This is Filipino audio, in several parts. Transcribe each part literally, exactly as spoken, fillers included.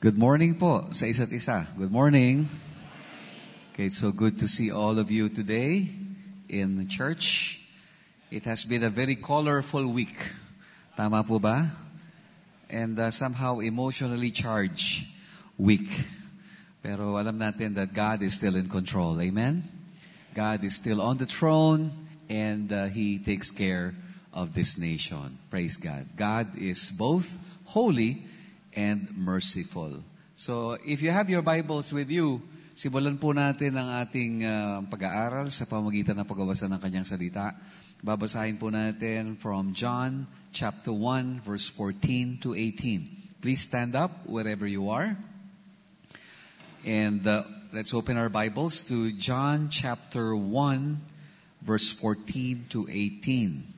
Good morning po sa isa't isa. Good morning. Okay, it's so good to see all of you today in church. It has been a very colorful week. Tama po ba? And uh, somehow emotionally charged week. Pero alam natin that God is still in control. Amen? God is still on the throne and uh, He takes care of this nation. Praise God. God is both holy and merciful. So, if you have your Bibles with you, simulan po natin ang ating uh, pag-aaral sa pamamagitan ng pagbabasa ng Kanyang salita. Babasahin po natin from John chapter one, verse fourteen to eighteen. Please stand up wherever you are. And uh, let's open our Bibles to John chapter one, verse fourteen to eighteen.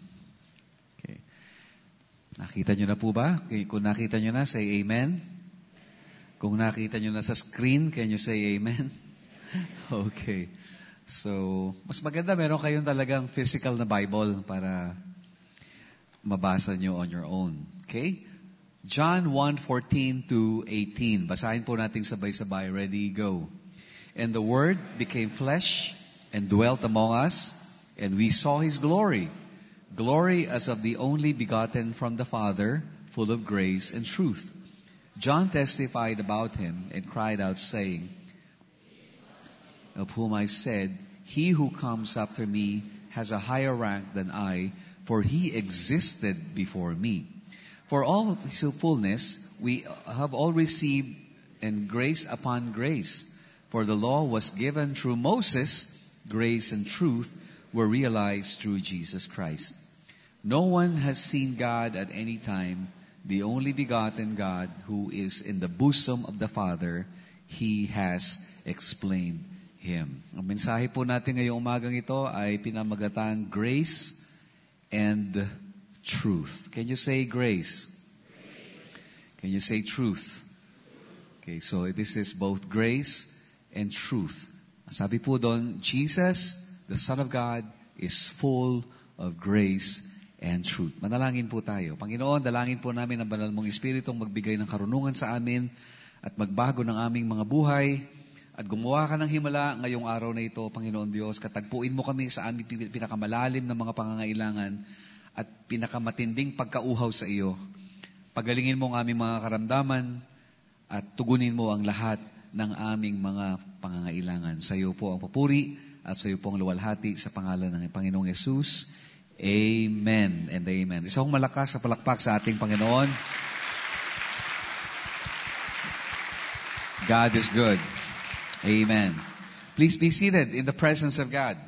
Nakita nyo na po ba? Kung nakita nyo na, say amen. Kung nakita nyo na sa screen, can you say amen? Okay. So, mas maganda meron kayong talagang physical na Bible para mabasa nyo on your own. Okay? John one, fourteen to eighteen. Basahin po natin sabay-sabay. Ready, go. And the Word became flesh and dwelt among us, and we saw His glory. Glory as of the only begotten from the Father, full of grace and truth. John testified about Him and cried out, saying, of whom I said, He who comes after me has a higher rank than I, for He existed before me. For all of His fullness we have all received, and grace upon grace. For the law was given through Moses, grace and truth were realized through Jesus Christ. No one has seen God at any time, the only begotten God who is in the bosom of the Father, He has explained Him. Ang mensahe po natin ngayong umagang ito ay pinamagatang grace and truth. Can you say grace? Grace. Can you say truth? Okay, so this is both grace and truth. Sabi po doon, Jesus, the Son of God, is full of grace and truth. Manalangin po tayo. Panginoon, dalangin po namin ang banal mong Espiritong magbigay ng karunungan sa amin at magbago ng aming mga buhay at gumawa ka ng himala ngayong araw na ito, Panginoon Diyos. Katagpuin mo kami sa aming pinakamalalim na mga pangangailangan at pinakamatinding pagkauhaw sa iyo. Pagalingin mo ang aming mga karamdaman at tugunin mo ang lahat ng aming mga pangangailangan. Sa iyo po ang papuri at sa iyo po ang luwalhati sa pangalan ng Panginoong Yesus. Amen and amen. Isang malakas sa palakpak sa ating Panginoon. God is good. Amen. Please be seated in the presence of God.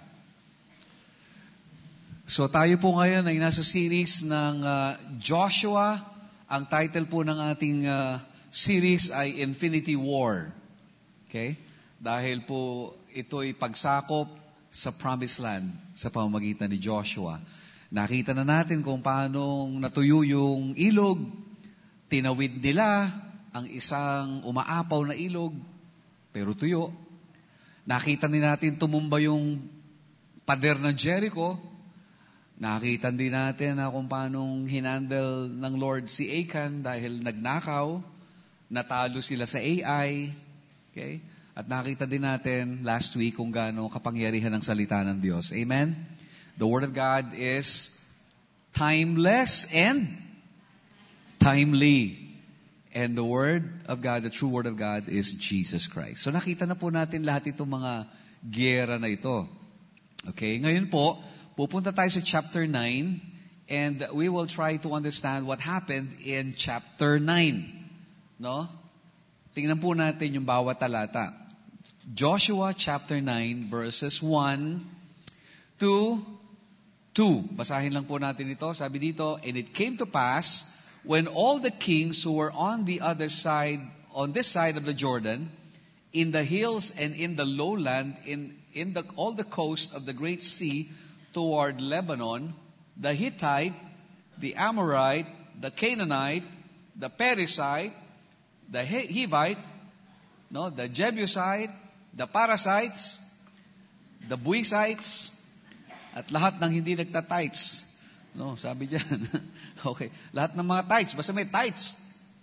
So tayo po ngayon ay nasa series ng uh, Joshua. Ang title po ng ating uh, series ay Infinity War. Okay? Dahil po ito'y pagsakop sa Promised Land sa pamamagitan ni Joshua. Nakita na natin kung paano natuyo yung ilog, tinawid nila ang isang umaapaw na ilog, pero tuyo. Nakita din natin tumumba yung pader ng Jericho. Nakita din natin na kung paano hinandle ng Lord si Achan dahil nagnakaw, natalo sila sa A I. Okay? At nakita din natin last week kung gaano kapangyarihan ng salita ng Diyos. Amen? The Word of God is timeless and timely. And the Word of God, the true Word of God is Jesus Christ. So nakita na po natin lahat itong mga giyera na ito. Okay? Ngayon po, pupunta tayo sa chapter nine and we will try to understand what happened in chapter nine. No? Tingnan po natin yung bawat talata. Joshua chapter nine verses one to two. Basahin lang po natin ito. Sabi dito, and it came to pass when all the kings who were on the other side, on this side of the Jordan, in the hills and in the lowland, in in the all the coast of the great sea toward Lebanon, the Hittite, the Amorite, the Canaanite, the Perizzite, the Hivite, no, the Jebusite, the Parasites, the Buizites, at lahat ng hindi nagtatites. No, sabi diyan. Okay, lahat ng mga tites, basta may tites.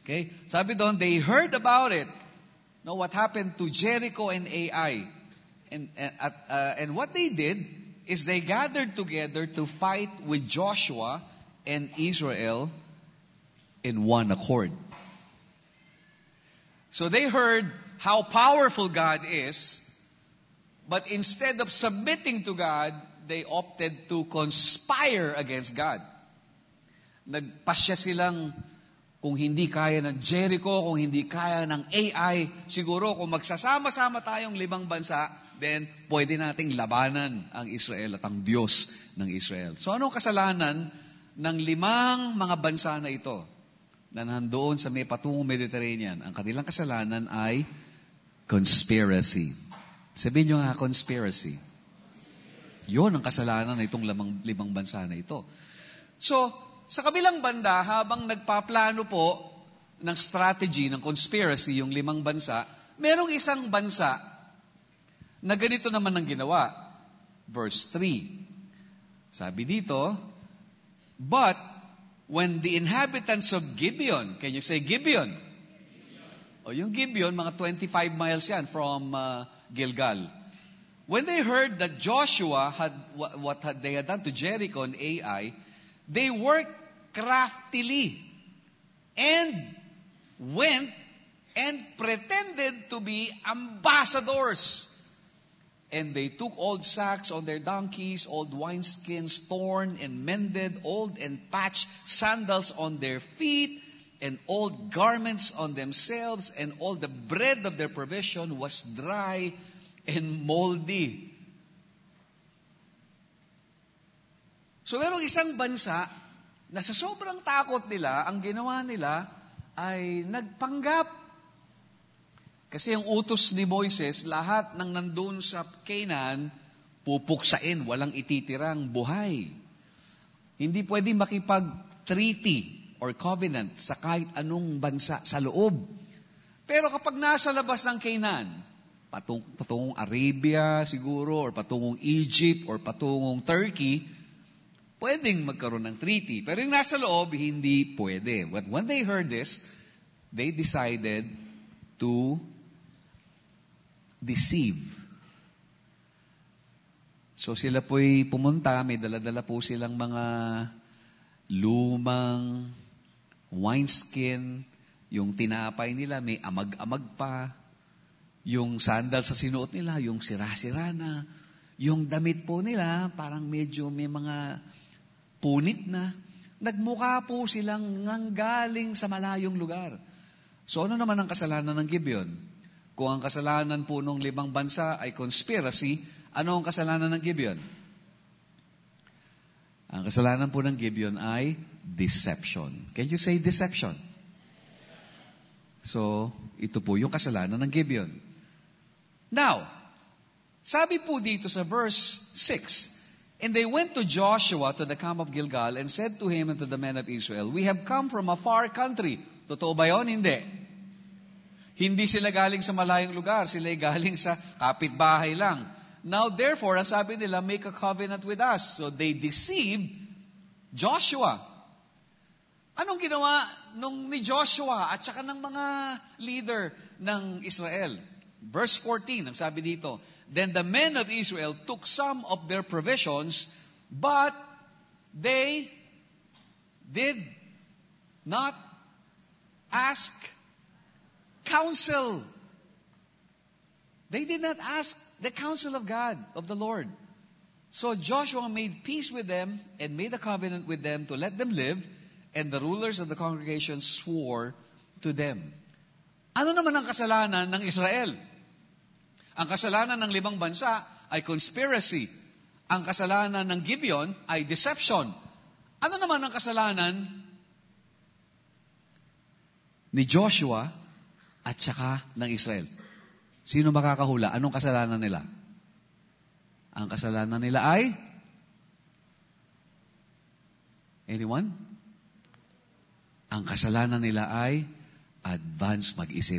Okay? Sabi doon, they heard about it. No, what happened to Jericho and Ai. And, and, uh, and what they did is they gathered together to fight with Joshua and Israel in one accord. So they heard how powerful God is, but instead of submitting to God, they opted to conspire against God. Nagpasya silang kung hindi kaya ng Jericho, kung hindi kaya ng Ai, siguro kung magsasama-sama tayong limang bansa, then pwede nating labanan ang Israel at ang Diyos ng Israel. So anong kasalanan ng limang mga bansa na ito na nandoon sa may patungong Mediterranean? Ang kanilang kasalanan ay conspiracy. Sabihin nyo nga, conspiracy. Yun ang kasalanan ng itong limang, limang bansa na ito. So, sa kabilang banda, habang nagpaplano po ng strategy, ng conspiracy, yung limang bansa, merong isang bansa na ganito naman ang ginawa. Verse three. Sabi dito, but when the inhabitants of Gibeon, can you say Gibeon? Gibeon. O yung Gibeon, mga twenty-five miles yan from uh, Gilgal. When they heard that Joshua had what had they had done to Jericho and Ai, they worked craftily and went and pretended to be ambassadors. And they took old sacks on their donkeys, old wineskins torn and mended, old and patched sandals on their feet, and old garments on themselves, and all the bread of their provision was dry and moldy. So merong isang bansa na sa sobrang takot nila, ang ginawa nila ay nagpanggap. Kasi ang utos ni Moises, lahat ng nandun sa Canaan, pupuksain, walang ititirang buhay. Hindi pwede makipag-treaty or covenant sa kahit anong bansa sa loob. Pero kapag nasa labas ng Canaan, patung, patungong Arabia siguro, or patungong Egypt, or patungong Turkey, pwedeng magkaroon ng treaty. Pero yung nasa loob, hindi pwede. But when they heard this, they decided to deceive. So sila po'y pumunta, may dala-dala po silang mga lumang wineskin, yung tinapay nila may amag-amag pa, yung sandal sa sinuot nila, yung sira-sira na, yung damit po nila, parang medyo may mga punit na. Nagmukha po silang nanggaling sa malayong lugar. So ano naman ang kasalanan ng Gibeon? Kung ang kasalanan po ng limang bansa ay conspiracy, ano ang kasalanan ng Gibeon? Ang kasalanan po ng Gibeon ay deception. Can you say deception? So, ito po yung kasalanan ng Gibeon. Now, sabi po dito sa verse six, and they went to Joshua to the camp of Gilgal and said to him and to the men of Israel, we have come from a far country. Totoo ba yun? Hindi. Hindi sila galing sa malayong lugar. Sila galing sa kapitbahay lang. Now, therefore, ang sabi nila, make a covenant with us. So, they deceived Joshua. Anong ginawa nung ni Joshua at saka ng mga leader ng Israel? Verse fourteen, ang sabi dito, then the men of Israel took some of their provisions, but they did not ask counsel. They did not ask the counsel of God, of the Lord. So Joshua made peace with them and made a covenant with them to let them live, and the rulers of the congregation swore to them. Ano naman ang kasalanan ng Israel? Ang kasalanan ng limang bansa ay conspiracy. Ang kasalanan ng Gibeon ay deception. Ano naman ang kasalanan ni Joshua at saka ng Israel? Sino makakahula? Anong kasalanan nila? Ang kasalanan nila ay? Anyone? Ang kasalanan nila ay advance mag-isip.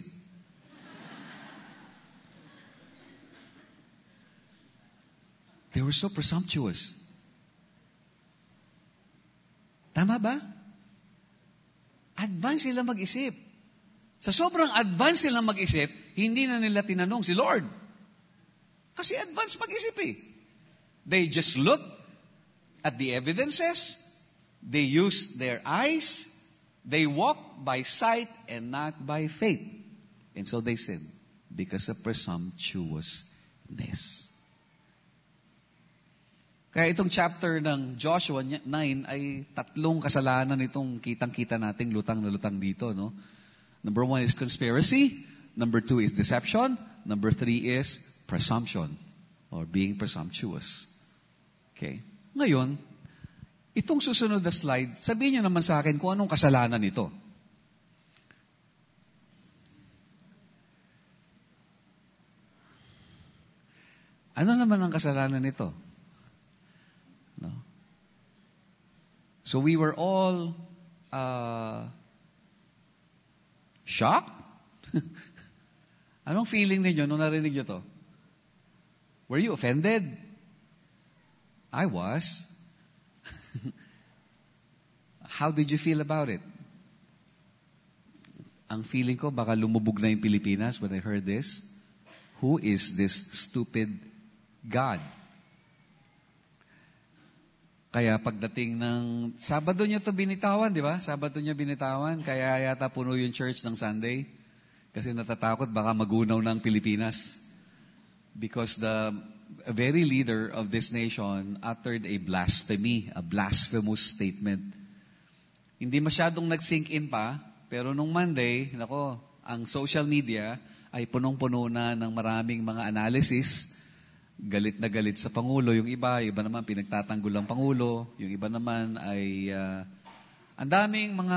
They were so presumptuous. Tama ba? Advance sila mag-isip. Sa sobrang advance sila mag-isip, hindi na nila tinanong si Lord. Kasi advance mag-isip eh. They just look at the evidences. They use their eyes. They walk by sight and not by faith. And so they sin because of presumptuousness. Kaya itong chapter ng Joshua nine ay tatlong kasalanan itong kitang-kita nating lutang na lutang dito, no? Number one is conspiracy. Number two is deception. Number three is presumption or being presumptuous. Okay. Ngayon, itong susunod na slide, sabihin niyo naman sa akin kung anong kasalanan ito. Ano naman ang kasalanan nito? No? So we were all uh, shocked. Anong feeling ninyo nung narinig nyo to? Were you offended? I was. How did you feel about it? Ang feeling ko, baka lumubog na yung Pilipinas when I heard this. Who is this stupid God? Kaya pagdating ng Sabado niya to binitawan, di ba? Sabado niya binitawan, kaya yata puno yung church ng Sunday. Kasi natatakot baka magunaw ng Pilipinas. Because the very leader of this nation uttered a blasphemy, a blasphemous statement. Hindi masyadong nag-sink in pa, pero nung Monday, nako, ang social media ay punong-puno na ng maraming mga analysis. Galit na galit sa Pangulo. Yung iba, yung iba naman pinagtatanggol ang Pangulo. Yung iba naman ay uh, ang daming mga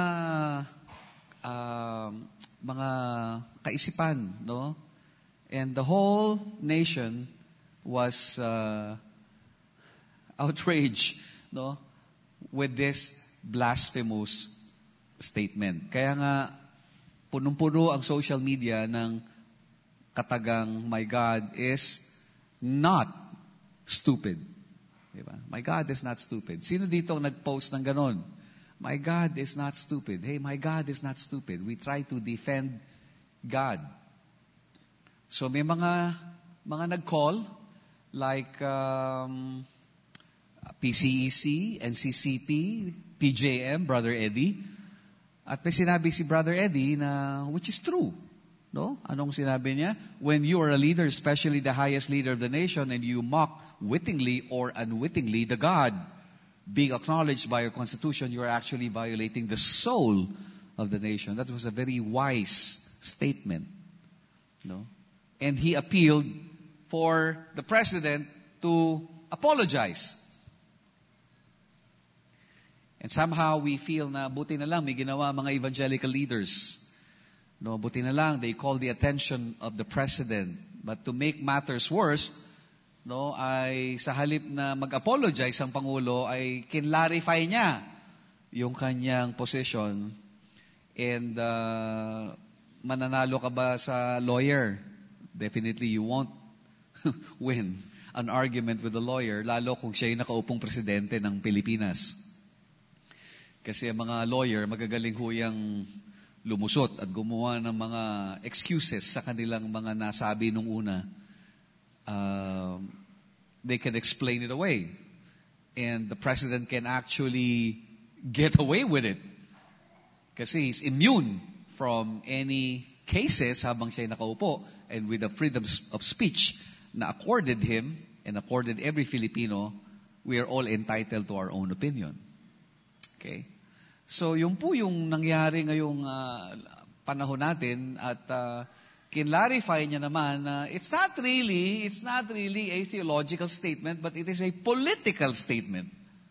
uh, mga kaisipan, no? And the whole nation was uh, outraged, no, with this blasphemous statement. Kaya nga punong-puno ang social media ng katagang my God is not stupid. Diba? My God is not stupid. Sino dito ang nag-post ng ganon? My God is not stupid. Hey, my God is not stupid. We try to defend God. So may mga mga nag-call like um, P C E C, N C C P, P J M, Brother Eddie. At may sinabi si Brother Eddie na which is true. No? Anong sinabi niya? When you are a leader, especially the highest leader of the nation, and you mock wittingly or unwittingly the God being acknowledged by your constitution, you are actually violating the soul of the nation. That was a very wise statement. No? And he appealed for the president to apologize. And somehow we feel na buti na lang may ginawa mga evangelical leaders. No, buti na lang, they call the attention of the president. But to make matters worse, no, ay sa halip na mag-apologize ang Pangulo, ay kinlarify niya yung kanyang position. And uh, mananalo ka ba sa lawyer? Definitely you won't win an argument with a lawyer, lalo kung siya yung nakaupong presidente ng Pilipinas. Kasi ang mga lawyer, magagaling huyang lumusot at gumawa ng mga excuses sa kanilang mga nasabi nung una. Uh, they can explain it away. And the president can actually get away with it. Kasi he's immune from any cases habang siya nakaupo. And with the freedom of speech na accorded him and accorded every Filipino, we are all entitled to our own opinion. Okay? So, yung po yung nangyari ngayong uh, panahon natin at uh, kinlarify niya naman na uh, it's not really, it's not really a theological statement, but it is a political statement.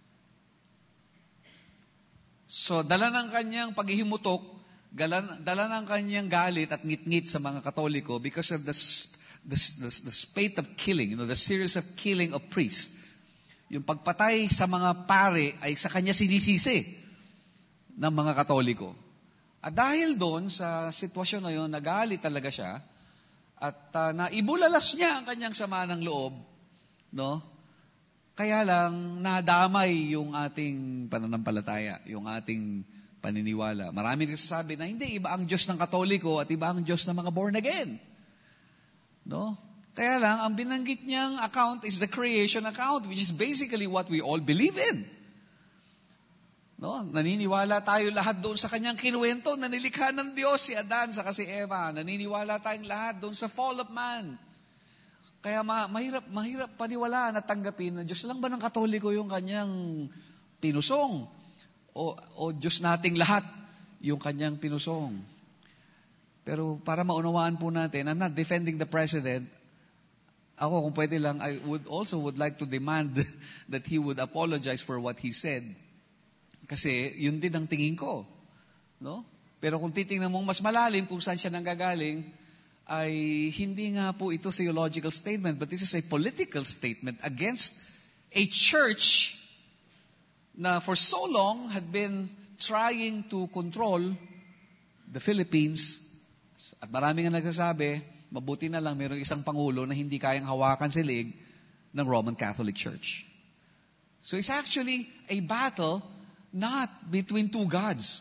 So, dala ng kanyang paghihimutok, dala, dala ng kanyang galit at ngit-ngit sa mga Katoliko because of the, the, the, the spate of killing, you know, the series of killing of priests. Yung pagpatay sa mga pare ay sa kanya sinisisi ng mga Katoliko. At dahil doon sa sitwasyon na yun, nagalit talaga siya at uh, naibulalas niya ang kanyang sama ng loob, no? Kaya lang nadamay yung ating pananampalataya, yung ating paniniwala. Marami nagsasabi na hindi, iba ang Diyos ng Katoliko at iba ang Diyos ng mga born again. No? Kaya lang, ang binanggit niyang account is the creation account, which is basically what we all believe in. No? Naniniwala tayo lahat doon sa kanyang kinuwento na nilikha ng Diyos si Adan sa si Eva. Naniniwala tayong lahat doon sa fall of man. Kaya ma- mahirap, mahirap paniwalaan at tanggapin na Diyos lang ba ng Katoliko yung kanyang pinusong? O, o Diyos nating lahat yung kanyang pinusong? Pero para maunawaan po natin, I'm not defending the President. Ako, kung pwede lang, I would also would like to demand that he would apologize for what he said. Kasi yun din ang tingin ko. No? Pero kung titingnan mong mas malalim kung saan siya nanggagaling, ay hindi nga po ito theological statement, but this is a political statement against a church na for so long had been trying to control the Philippines. At marami nga nagsasabi, mabuti na lang mayroong isang pangulo na hindi kayang hawakan si lig ng Roman Catholic Church. So it's actually a battle not between two gods.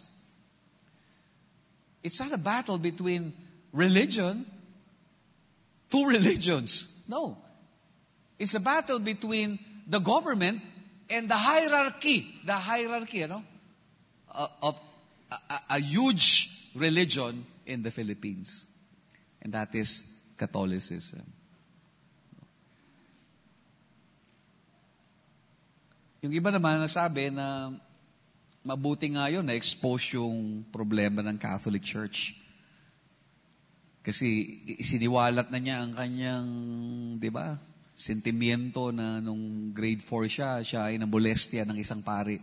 It's not a battle between religion, two religions. No. It's a battle between the government and the hierarchy. The hierarchy, you know, of a, a, a huge religion in the Philippines. And that is Catholicism. Yung iba naman nasabi na mabuti nga yun na-expose yung problema ng Catholic Church. Kasi isiniwalat na niya ang kanyang, di ba, sentimiento na nung grade four siya, siya ay namolestya ng isang pari.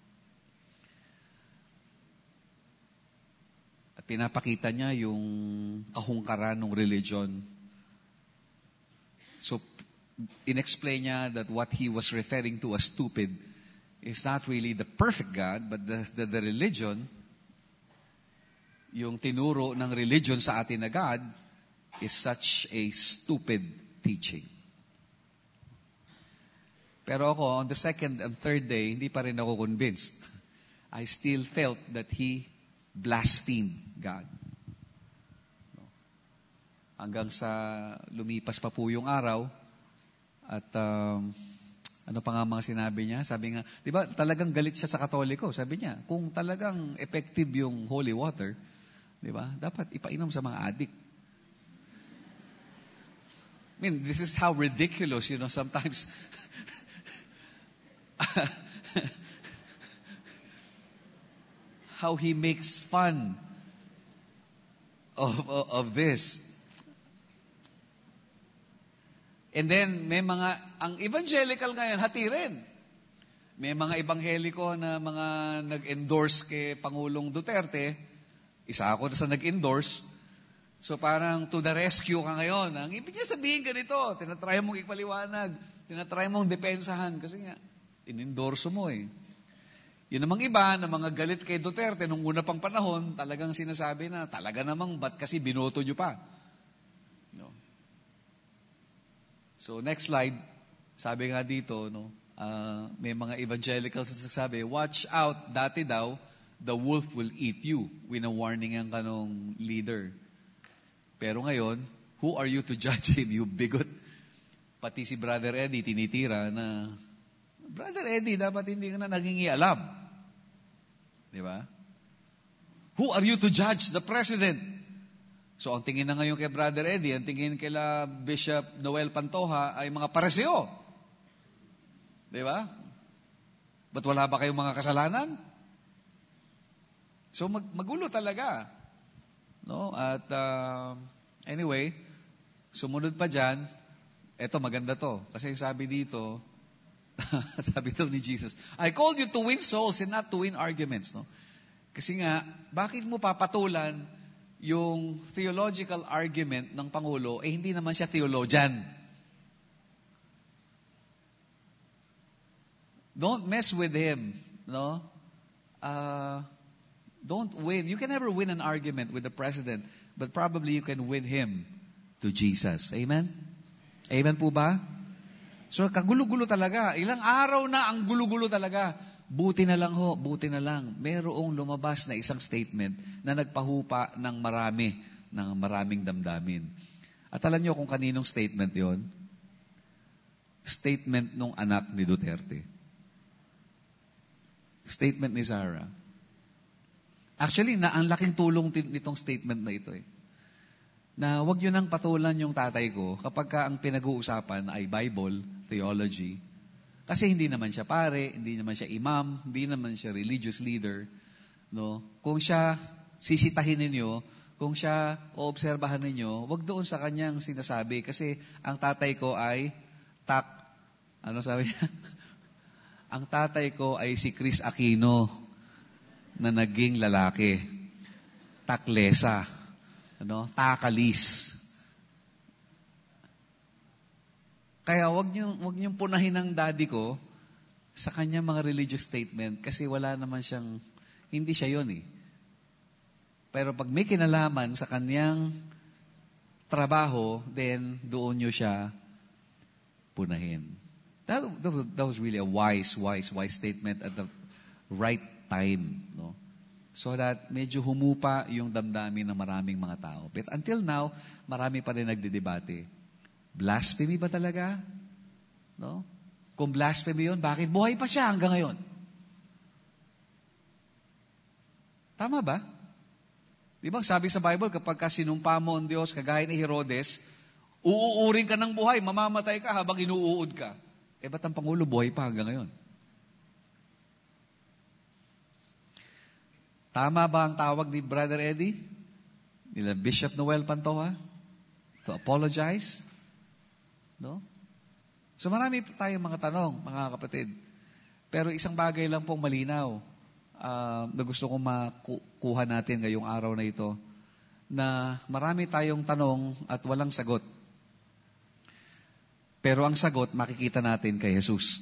At pinapakita niya yung kahungkaran ng religion. So, inexplain niya that what he was referring to as stupid is not really the perfect God, but the, the, the religion, yung tinuro ng religion sa atin na God, is such a stupid teaching. Pero ako, on the second and third day, hindi pa rin ako convinced. I still felt that he blasphemed God. Hanggang sa lumipas pa po yung araw, at um, ano pa nga mga sinabi niya? Sabi nga, di ba talagang galit siya sa Katoliko? Sabi niya, kung talagang effective yung holy water, di ba, dapat ipainom sa mga addict. I mean, this is how ridiculous, you know, sometimes how he makes fun of, of, of this. And then, may mga, ang evangelical ngayon, hati rin. May mga ebangheliko na mga nag-endorse kay Pangulong Duterte. Isa ako na sa nag-endorse. So parang to the rescue ka ngayon. Ang ibig niya sabihin ganito, tinatry mong ipaliwanag, tinatry mong depensahan. Kasi nga, in-endorse mo eh. Yun namang iba, na mga galit kay Duterte, nung una pang panahon, talagang sinasabi na, talaga namang, ba't kasi binoto nyo pa? No. So next slide, sabi nga dito, no, uh, may mga evangelicals na sasabi, watch out, dati daw, the wolf will eat you. Wina-warning ang kanong leader. Pero ngayon, who are you to judge him, you bigot? Pati si Brother Eddie tinitira na, Brother Eddie, dapat hindi ka na nagingialam. Di ba? Who are you to judge the president? So, ang tingin na ngayon kay Brother Eddie, ang tingin kila Bishop Noel Pantoja ay mga pareseo. Di ba? Ba't wala ba kayong mga kasalanan? So, mag- magulo talaga. No? At, uh, anyway, sumunod pa dyan, eto, maganda to. Kasi sabi dito, sabi to ni Jesus, I called you to win souls and not to win arguments. No? Kasi nga, bakit mo papatulan yung theological argument ng Pangulo, eh hindi naman siya theologian. Don't mess with him, no? Uh, don't win. You can never win an argument with the president, but probably you can win him to Jesus. Amen? Amen po ba? So, kagulo-gulo talaga. Ilang araw na ang gulo-gulo talaga. Buti na lang ho, buti na lang. Merong lumabas na isang statement na nagpahupa ng marami, ng maraming damdamin. At alam niyo kung kaninong statement yon? Statement nung anak ni Duterte. Statement ni Sarah. Actually, na ang laking tulong nitong statement na ito eh. Na wag niyo nang patulan yung tatay ko kapag ka ang pinag-uusapan ay Bible, theology. Kasi hindi naman siya pare, hindi naman siya imam, hindi naman siya religious leader. No? Kung siya sisitahin ninyo, kung siya oobserbahan ninyo, wag doon sa kanyang sinasabi. Kasi ang tatay ko ay tak, ano sabi niya? Ang tatay ko ay si Chris Aquino na naging lalaki. Taklesa. Ano? Takalis. Kaya wag niyo wag niyo punahin ng daddy ko sa kanyang mga religious statement kasi wala naman siyang, hindi siya yon eh. Pero pag may kinalaman sa kanyang trabaho, then doon niyo siya punahin. That, that, that was really a wise, wise, wise statement at the right time, no? So that medyo humupa yung damdamin ng maraming mga tao. But until now, marami pa rin nagdedebate. Blasphemy ba talaga? No? Kung blasphemy yun, bakit buhay pa siya hanggang ngayon? Tama ba? Di ba sabi sa Bible, kapag ka sinumpa mo ang Diyos, kagaya ni Herodes, uuuring ka ng buhay, mamamatay ka habang inuuod ka. Eh, ba't ang Pangulo buhay pa hanggang ngayon? Tama ba ang tawag ni Brother Eddie? Nila Bishop Noel Pantoja? To apologize? No? So marami tayong mga tanong, mga kapatid. Pero isang bagay lang pong malinaw uh, na gusto kong makuha natin ngayong araw na ito, na marami tayong tanong at walang sagot. Pero ang sagot, makikita natin kay Jesus.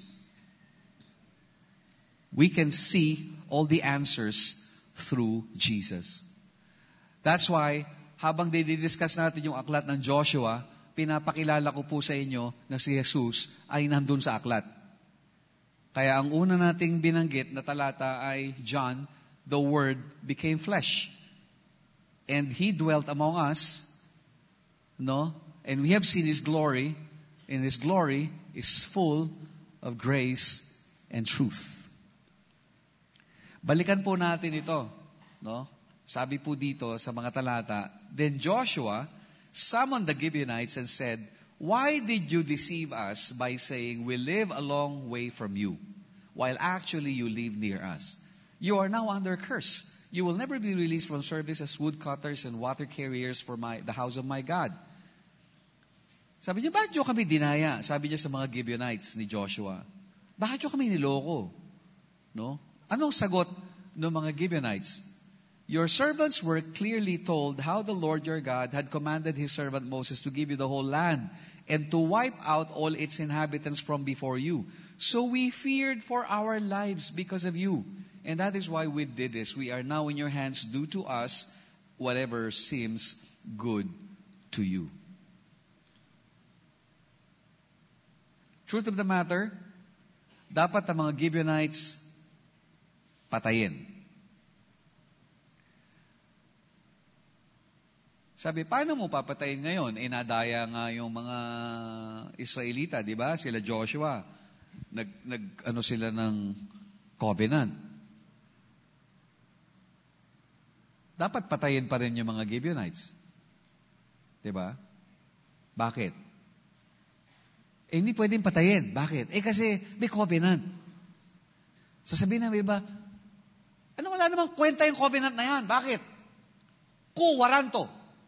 We can see all the answers through Jesus. That's why, habang didiscuss natin yung aklat ng Joshua, pinapakilala ko po sa inyo na si Jesus ay nandun sa aklat. Kaya ang una nating binanggit na talata ay John, the Word became flesh. And He dwelt among us, no? And we have seen His glory, and His glory is full of grace and truth. Balikan po natin ito, no? Sabi po dito sa mga talata, then Joshua summoned the Gibeonites and said, why did you deceive us by saying, we live a long way from you, while actually you live near us? You are now under curse. You will never be released from service as woodcutters and water carriers for my, the house of my God. Sabi niya, bakit nyo kami dinaya? Sabi niya sa mga Gibeonites ni Joshua, bakit nyo kami niloko? No? Anong sagot ng mga Gibeonites? Your servants were clearly told how the Lord your God had commanded His servant Moses to give you the whole land and to wipe out all its inhabitants from before you. So we feared for our lives because of you. And that is why we did this. We are now in your hands. Do to us whatever seems good to you. Truth of the matter, dapat ang mga Gibeonites patayin. Sabi, paano mo papatayin ngayon? Eh, nadaya nga yung mga Israelita, di ba? Sila Joshua. Nag, nag, ano sila ng covenant. Dapat patayin pa rin yung mga Gibeonites. Di ba? Bakit? Eh, hindi pwedeng patayin. Bakit? Eh, kasi may covenant. Sasabihin namin ba, ano wala namang kwenta yung covenant na yan? Bakit? Kuwaranto.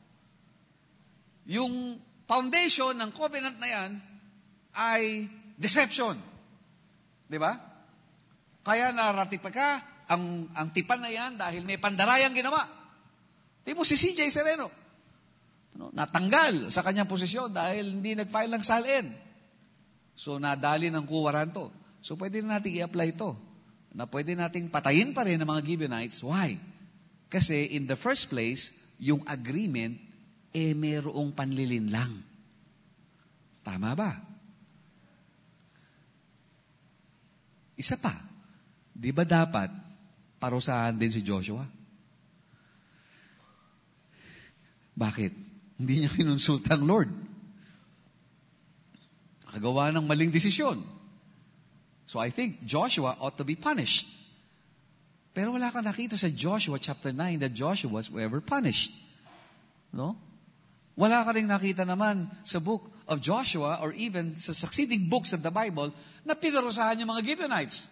Yung foundation ng covenant na yan ay deception. Di ba? Kaya naratipa ka ang, ang tipan na yan dahil may pandarayang ginawa. Di mo si C J Sereno. Ano, natanggal sa kanyang posisyon dahil hindi nag-file ng salin. So, nadali ng kuwaranto. So, pwede na natin i-apply ito. Na pwede nating patayin pa rin ng mga Gibeonites. Why? Kasi in the first place, yung agreement eh merong panlilinlang. Tama ba? Isa pa, Di ba dapat parusahan din si Joshua? Bakit? Hindi niya kinonsulta ang Lord. Nakagawa ng maling desisyon. So I think Joshua ought to be punished. Pero wala kang nakita sa Joshua chapter nine that Joshua was ever punished. No? Wala ka rin nakita naman sa book of Joshua or even sa succeeding books of the Bible na pinarusahan yung mga Gibeonites.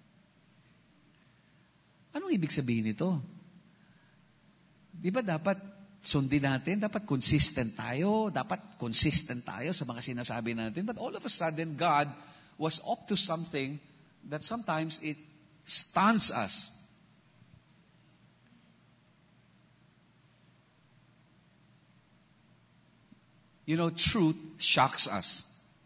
Anong ibig sabihin nito? Di ba dapat sundin natin, dapat consistent tayo, dapat consistent tayo sa mga sinasabi natin. But all of a sudden, God was up to something that sometimes it stuns us. You know, truth shocks us.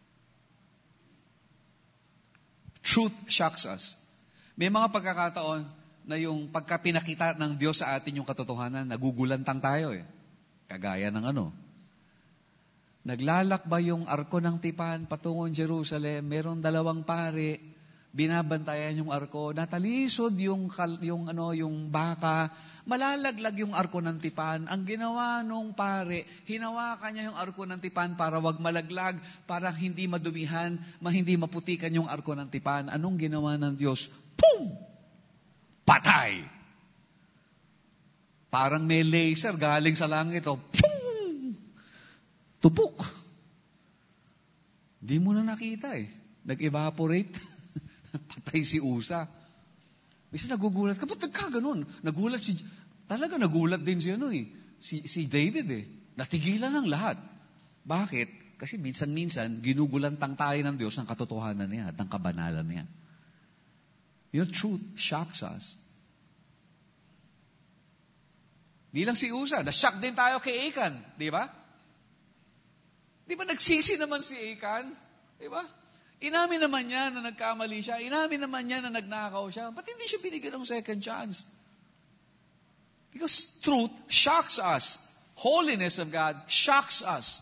Truth shocks us. May mga pagkakataon na yung pagka pinakita ng Diyos sa atin yung katotohanan, nagugulantang tayo eh. Kagaya ng ano. Naglalakbay yung arko ng tipan patungong Jerusalem, meron dalawang pare, binabantayan yung arko, natalisod yung, yung, ano, yung baka, malalaglag yung arko ng tipan. Ang ginawa nung pare, hinawakan niya yung arko ng tipan para wag malaglag, para hindi madumihan, ma hindi maputikan yung arko ng tipan. Anong ginawa ng Diyos? Pum! Patay! Parang may laser galing sa langit. Oh. Pum! Tupok! Di mo na nakita eh. Nag-evaporate. Patay si Usa. Bisa nagugulat ka, ba't nagkaganon? Nagulat si, talaga nagulat din si ano eh, si, si David eh. Natigilan ng lahat. Bakit? Kasi minsan-minsan, ginugulantang tayo ng Diyos ng katotohanan niya at ng kabanalan niya. Your truth shocks us. Di lang si Usa, na-shock din tayo kay Achan, di ba? Di ba nagsisi naman si Achan? Di ba? Inamin naman niya na nagkamali siya. Inamin naman niya na nagnakaw siya. Ba't hindi siya binigyan ng second chance? Because truth shocks us. Holiness of God shocks us.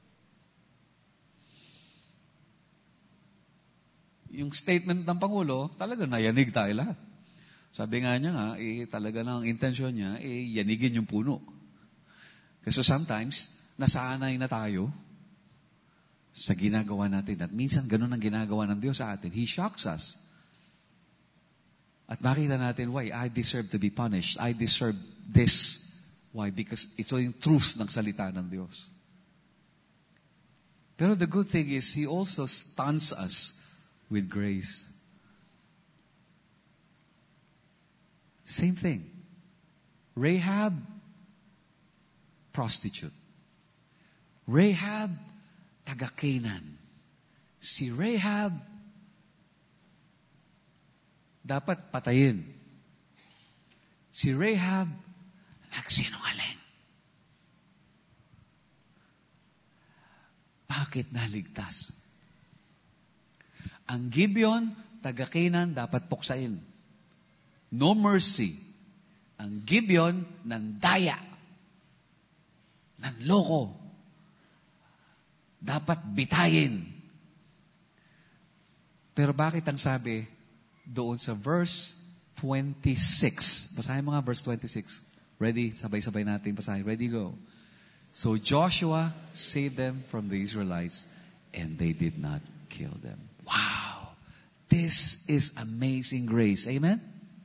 Yung statement ng Pangulo, talaga nayanig tayo lahat. Sabi nga niya nga, eh, talaga ng intensyon niya, eh, yanigin yung puno. Kasi sometimes, nasanay na tayo sa ginagawa natin. At minsan, ganun ang ginagawa ng Diyos sa atin. He shocks us. At makita natin, why? I deserve to be punished. I deserve this. Why? Because ito yung truth ng salita ng Diyos. Pero the good thing is, He also stuns us with grace. Same thing. Rahab, prostitute. Rahab, taga-Canaan. Si Rahab, dapat patayin. Si Rahab, nagsinungaling. Bakit naligtas? Ang Gibeon, taga-Canaan, dapat puksain. No mercy. Ang Gibeon, nandaya. Nanloko. Dapat bitayin. Pero bakit ang sabi doon sa verse twenty-six? Basahin mo nga verse twenty-six. Ready? Sabay-sabay natin basahin. Ready, go. So Joshua saved them from the Israelites and they did not kill them. Wow! This is amazing grace. Amen?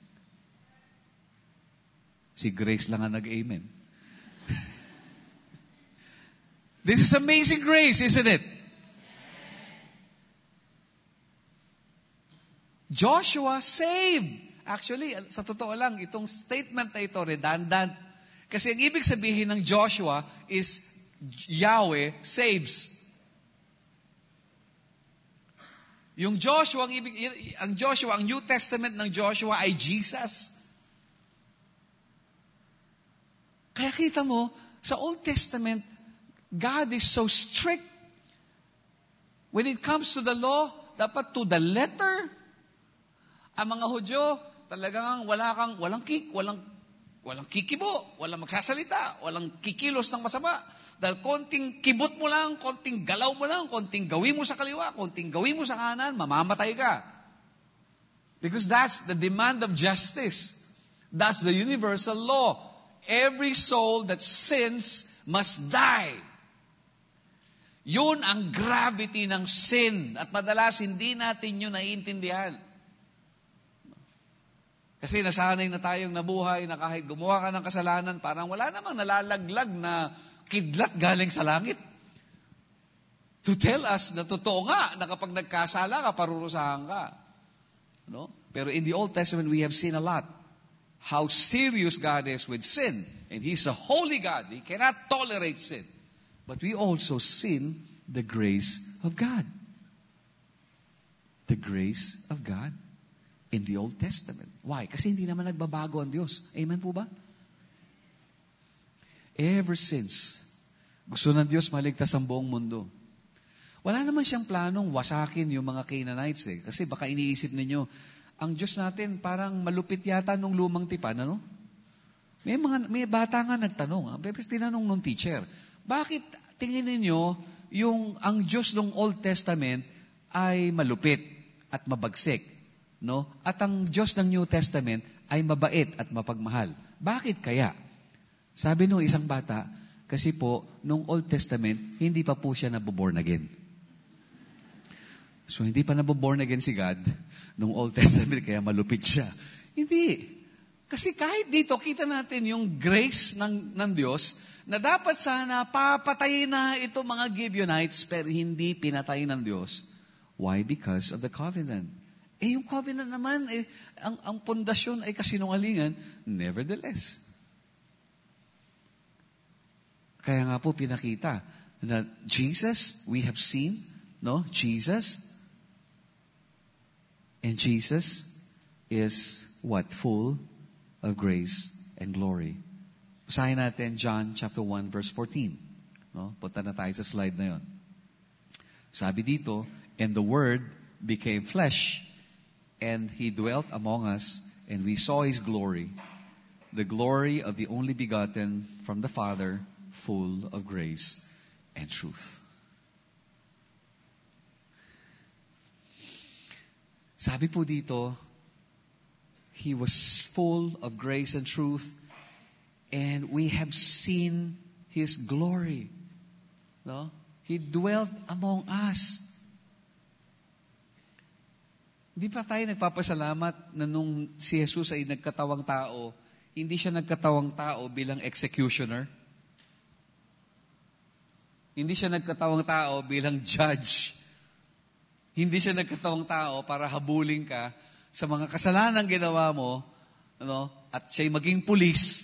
Si Grace lang ang nag-amen. This is amazing grace, isn't it? Joshua saved. Actually, sa totoo lang, itong statement na ito, redundant. Kasi ang ibig sabihin ng Joshua is Yahweh saves. Yung Joshua, ang ibig, ang Joshua, ang New Testament ng Joshua ay Jesus. Kaya kita mo, sa Old Testament, God is so strict. When it comes to the law, dapat to the letter. Ang mga Hudyo, talagang wala kang, walang kik, walang, walang kikibo, walang magsasalita, walang kikilos ng masama. Dahil konting kibot mo lang, konting galaw mo lang, konting gawin mo sa kaliwa, konting gawin mo sa kanan, mamamatay ka. Because that's the demand of justice. That's the universal law. Every soul that sins must die. Yun ang gravity ng sin. At madalas, hindi natin yun naiintindihan. Kasi nasanay na tayong nabuhay na kahit gumawa ka ng kasalanan, parang wala namang nalalaglag na kidlat galing sa langit. To tell us na totoo nga na kapag nagkasala ka, parurusahan ka. No? Pero in the Old Testament, we have seen a lot. How serious God is with sin. And He's a holy God. He cannot tolerate sin. But we also sin the grace of God. The grace of God in the Old Testament. Why? Kasi hindi naman nagbabago ang Diyos. Amen po ba? Ever since, gusto ng Diyos maligtas ang buong mundo. Wala naman siyang planong wasakin yung mga Canaanites eh. Kasi baka iniisip ninyo, ang Diyos natin parang malupit yata nung lumang tipan, ano? May mga may bata nga nagtanong, ah, tinanong nung teacher, bakit tingin ninyo yung ang Diyos ng Old Testament ay malupit at mabagsik, no? At ang Diyos ng New Testament ay mabait at mapagmahal. Bakit kaya? Sabi nung isang bata, kasi po nung Old Testament hindi pa po siya naboborn again. So, hindi pa naboborn again si God nung Old Testament, kaya malupit siya. Hindi. Kasi kahit dito, kita natin yung grace ng, ng Diyos na dapat sana papatayin na ito mga Gibeonites, pero hindi pinatay ng Diyos. Why? Because of the covenant. Eh, yung covenant naman, eh, ang, ang pundasyon ay kasinungalingan. Nevertheless. Kaya nga po pinakita na Jesus, we have seen, no? Jesus, and Jesus is what? Full of grace and glory. Basahin natin John chapter one verse fourteen. No? Punta na tayo sa slide na yon. Sabi dito, and the Word became flesh, and He dwelt among us, and we saw His glory, the glory of the only begotten from the Father, full of grace and truth. Sabi po dito, He was full of grace and truth, and we have seen His glory. No? He dwelt among us. Hindi pa tayo nagpapasalamat na nung si Jesus ay nagkatawang tao, hindi siya nagkatawang tao bilang executioner. Hindi siya nagkatawang tao bilang judge. Hindi siya nagkatawang tao para habulin ka sa mga kasalanan ginawa mo, ano, at siya'y maging pulis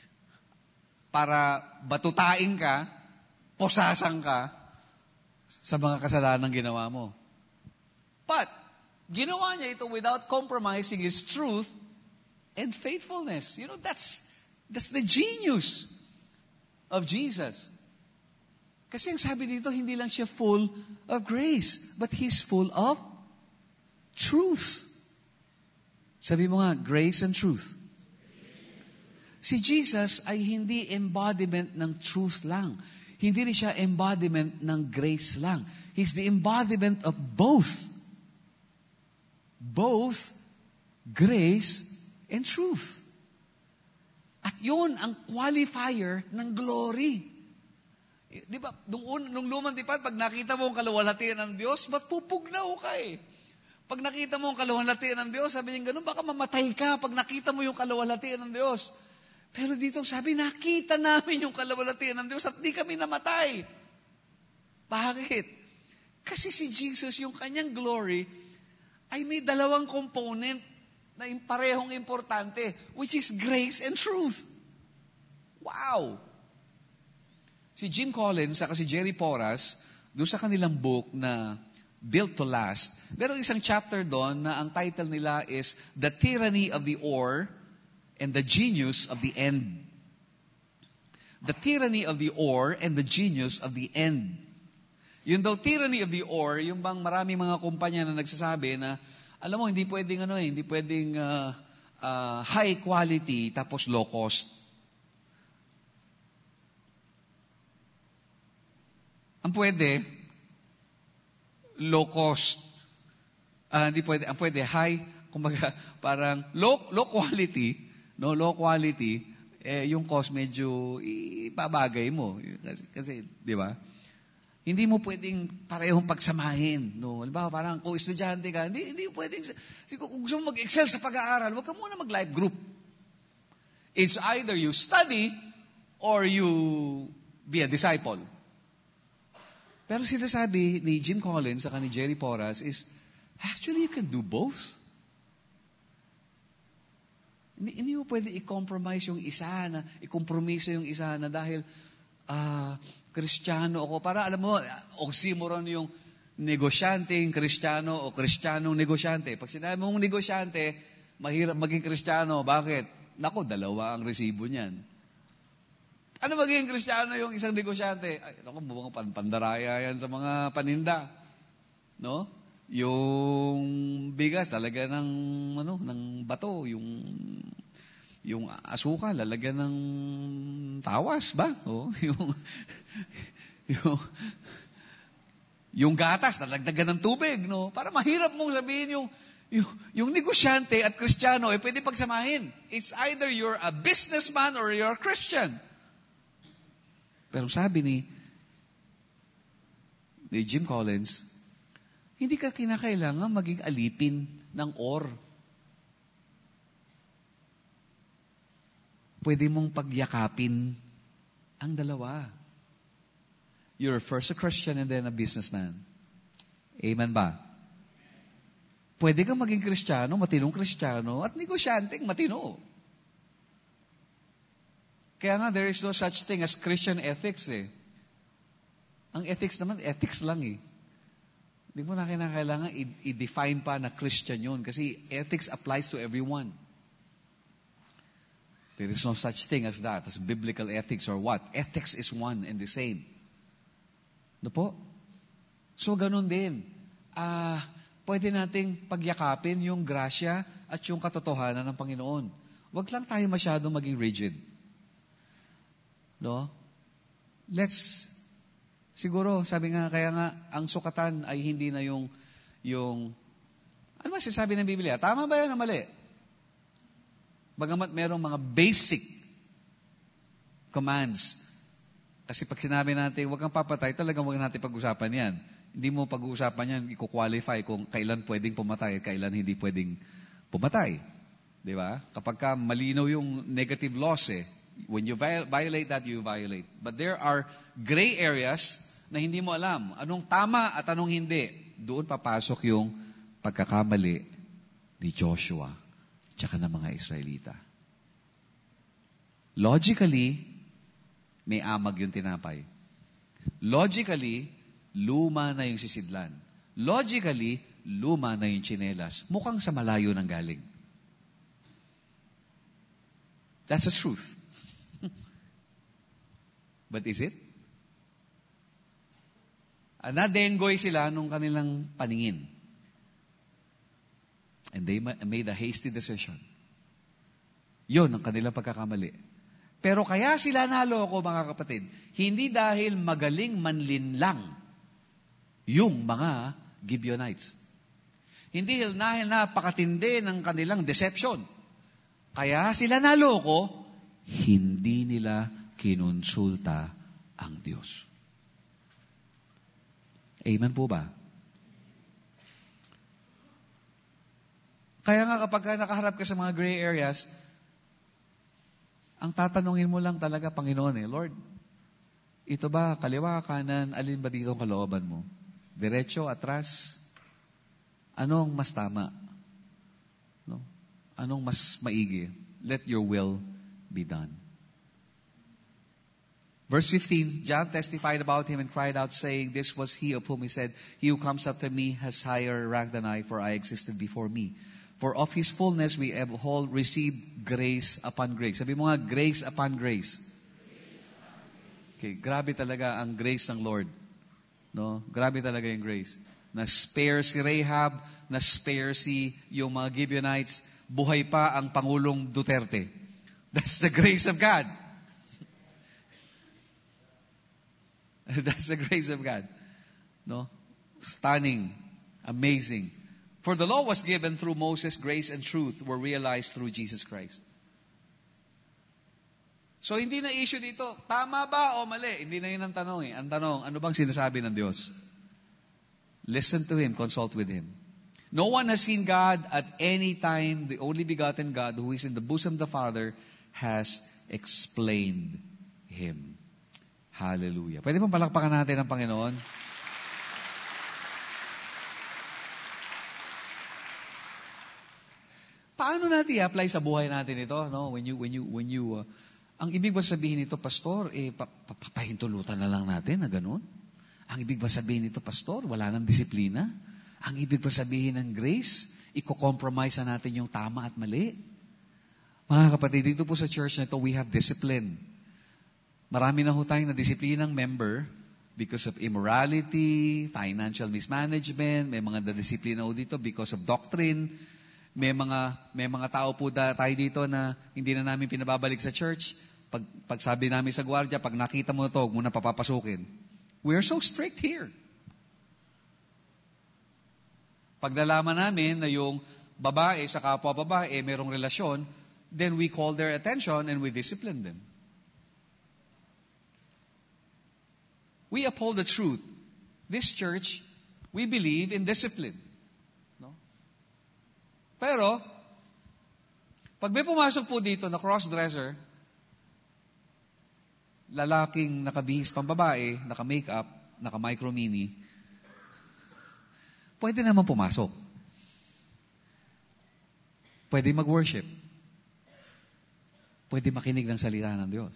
para batutain ka, posasan ka sa mga kasalanan ginawa mo. But, ginawa niya ito without compromising His truth and faithfulness. You know, that's, that's the genius of Jesus. Kasi ang sabi dito, hindi lang siya full of grace, but He's full of truth. Sabi mo nga, grace and truth. Si Jesus ay hindi embodiment ng truth lang. Hindi rin siya embodiment ng grace lang. He's the embodiment of both. Both grace and truth. At yun ang qualifier ng glory. Di ba, nung, nung lumang tipan, pag nakita mo ang kaluwalhatian ng Diyos, mapupugnaw ka eh. Pag nakita mo ang kaluwalhatian ng Diyos, sabi niya ganun, baka mamatay ka pag nakita mo yung kaluwalhatian ng Diyos. Pero dito sabi, nakita namin yung kaluwalhatian ng Diyos at di kami namatay. Bakit? Kasi si Jesus, yung kanyang glory, ay may dalawang component na parehong importante, which is grace and truth. Wow! Si Jim Collins at si Jerry Porras, doon sa kanilang book na Built to Last, merong isang chapter doon na ang title nila is The Tyranny of the Or and the Genius of the End. The Tyranny of the Or and the Genius of the End. Yun daw, tyranny of the Or, yung bang maraming mga kumpanya na nagsasabi na, alam mo, hindi pwedeng ano eh, hindi pwedeng uh, uh, high quality tapos low cost. Ang pwede, low cost. Uh, hindi pwede, ang pwede, high, kumbaga, parang low, low quality, no, low quality, eh, yung cost medyo ipabagay mo. Kasi, kasi di ba? Hindi mo pwedeng parehong pagsamahin. No? Halimbawa, parang kung estudyante ka, hindi, hindi pwedeng, kung gusto mo mag-excel sa pag-aaral, huwag ka muna mag-life group. It's either you study or you be a disciple. Pero sinasabi ni Jim Collins saka ni Jerry Porras is, actually, you can do both. Hindi, hindi mo pwede i-compromise yung isa na, i-compromise yung isa na dahil, ah, uh, Kristiyano ako. Para alam mo, oxymoron yung negosyanteng Kristiyano o Kristiyanong negosyante. Pag sinabi mong negosyante, mahirap maging Kristiyano. Bakit? Nako, dalawa ang resibo niyan. Ano maging Kristiyano yung isang negosyante? Ay, nako, mga pandaraya yan sa mga paninda. No? Yung bigas, talaga ng, ano, ng bato. Yung Yung asukal, lalagyan ng tawas ba? O, yung, yung, yung gatas, lalagdagan ng tubig, no? Para mahirap mong sabihin yung, yung, yung negosyante at Kristiyano, eh, pwede pagsamahin. It's either you're a businessman or you're a Christian. Pero sabi ni, ni Jim Collins, hindi ka kinakailangan maging alipin ng or. Pwede mong pagyakapin ang dalawa. You're first a Christian and then a businessman. Amen ba? Pwede kang maging Kristiyano, matinong Kristiyano, at negosyanteng matino. Kaya nga, there is no such thing as Christian ethics eh. Ang ethics naman, ethics lang eh. Hindi mo na kinakailangan i-define pa na Christian yun kasi ethics applies to everyone. There is no such thing as that, as biblical ethics or what. Ethics is one and the same. No po? So, ganun din. Ah, uh, pwede nating pagyakapin yung grasya at yung katotohanan ng Panginoon. Huwag lang tayo masyadong maging rigid. No? Let's, siguro, sabi nga, kaya nga, ang sukatan ay hindi na yung, yung, ano ba sinasabi ng Biblia? Tama ba yan o mali? Bagamat merong mga basic commands. Kasi pag sinabi natin, huwag kang papatay, talagang huwag natin pag-usapan yan. Hindi mo pag-uusapan yan, i-qualify kung kailan pwedeng pumatay at kailan hindi pwedeng pumatay. Di ba? Kapag ka malinaw yung negative laws eh, when you violate that, you violate. But there are gray areas na hindi mo alam. Anong tama at anong hindi. Doon papasok yung pagkakamali ni Joshua tsaka ng mga Israelita. Logically, may amag yung tinapay. Logically, luma na yung sisidlan. Logically, luma na yung tsinelas. Mukhang sa malayo nang galing. That's the truth. But is it? Nadenggoy sila nung kanilang paningin. And they made a hasty decision. Yun ang kanilang pagkakamali. Pero kaya sila naloko, mga kapatid, hindi dahil magaling manlinlang yung mga Gibeonites. Hindi dahil napakatindi ng kanilang deception. Kaya sila naloko, hindi nila kinonsulta ang Diyos. Amen po ba? Kaya nga kapag nakaharap ka sa mga gray areas, ang tatanungin mo lang talaga, Panginoon eh, Lord, ito ba, kaliwa, kanan, alin ba dito ang kalooban mo? Diretso, atras? Anong mas tama? No? Anong mas maigi? Let your will be done. Verse fifteen, John testified about him and cried out, saying, this was he of whom he said, he who comes after me has higher rank than I, for I existed before me. For of His fullness we have all received grace upon grace. Sabi mo nga, grace upon grace. Okay, grabe talaga ang grace ng Lord. No? Grabe talaga yung grace. Na-spare si Rahab, na-spare si yung mga Gibeonites, buhay pa ang Pangulong Duterte. That's the grace of God. That's the grace of God. No? Stunning. Amazing. For the law was given through Moses, grace and truth were realized through Jesus Christ. So hindi na issue dito, tama ba o mali? Hindi na yun ang tanong eh. Ang tanong, ano bang sinasabi ng Diyos? Listen to Him, consult with Him. No one has seen God at any time. The only begotten God who is in the bosom of the Father has explained Him. Hallelujah. Pwede bang palakpakan natin ang Panginoon? Paano natin i-apply sa buhay natin ito? No, when you when you when you uh, ang ibig ba sabihin nito, pastor, eh papahintulutan na lang natin na ganun? Ang ibig ba sabihin nito, pastor, wala nang disiplina? Ang ibig ba sabihin ng grace, iko-compromise na natin yung tama at mali? Mga kapatid, dito po sa church na ito, we have discipline. Marami na ho tayong na-disiplinang member because of immorality, financial mismanagement, may mga na-disiplina ho dito because of doctrine. May mga may mga tao po da, tayo dito na hindi na namin pinababalik sa church. Pag, pag sabi namin sa gwardiya, pag nakita mo ito, huwag mo na papapasukin. We are so strict here. Pag nalaman namin na yung babae sa kapwa babae merong relasyon, then we call their attention and we discipline them. We uphold the truth. This church, we believe in discipline. Pero, pag may pumasok po dito na cross-dresser, lalaking nakabihis pang babae, naka-makeup, naka-micro-mini, pwede naman pumasok. Pwede mag-worship. Pwede makinig ng salita ng Diyos.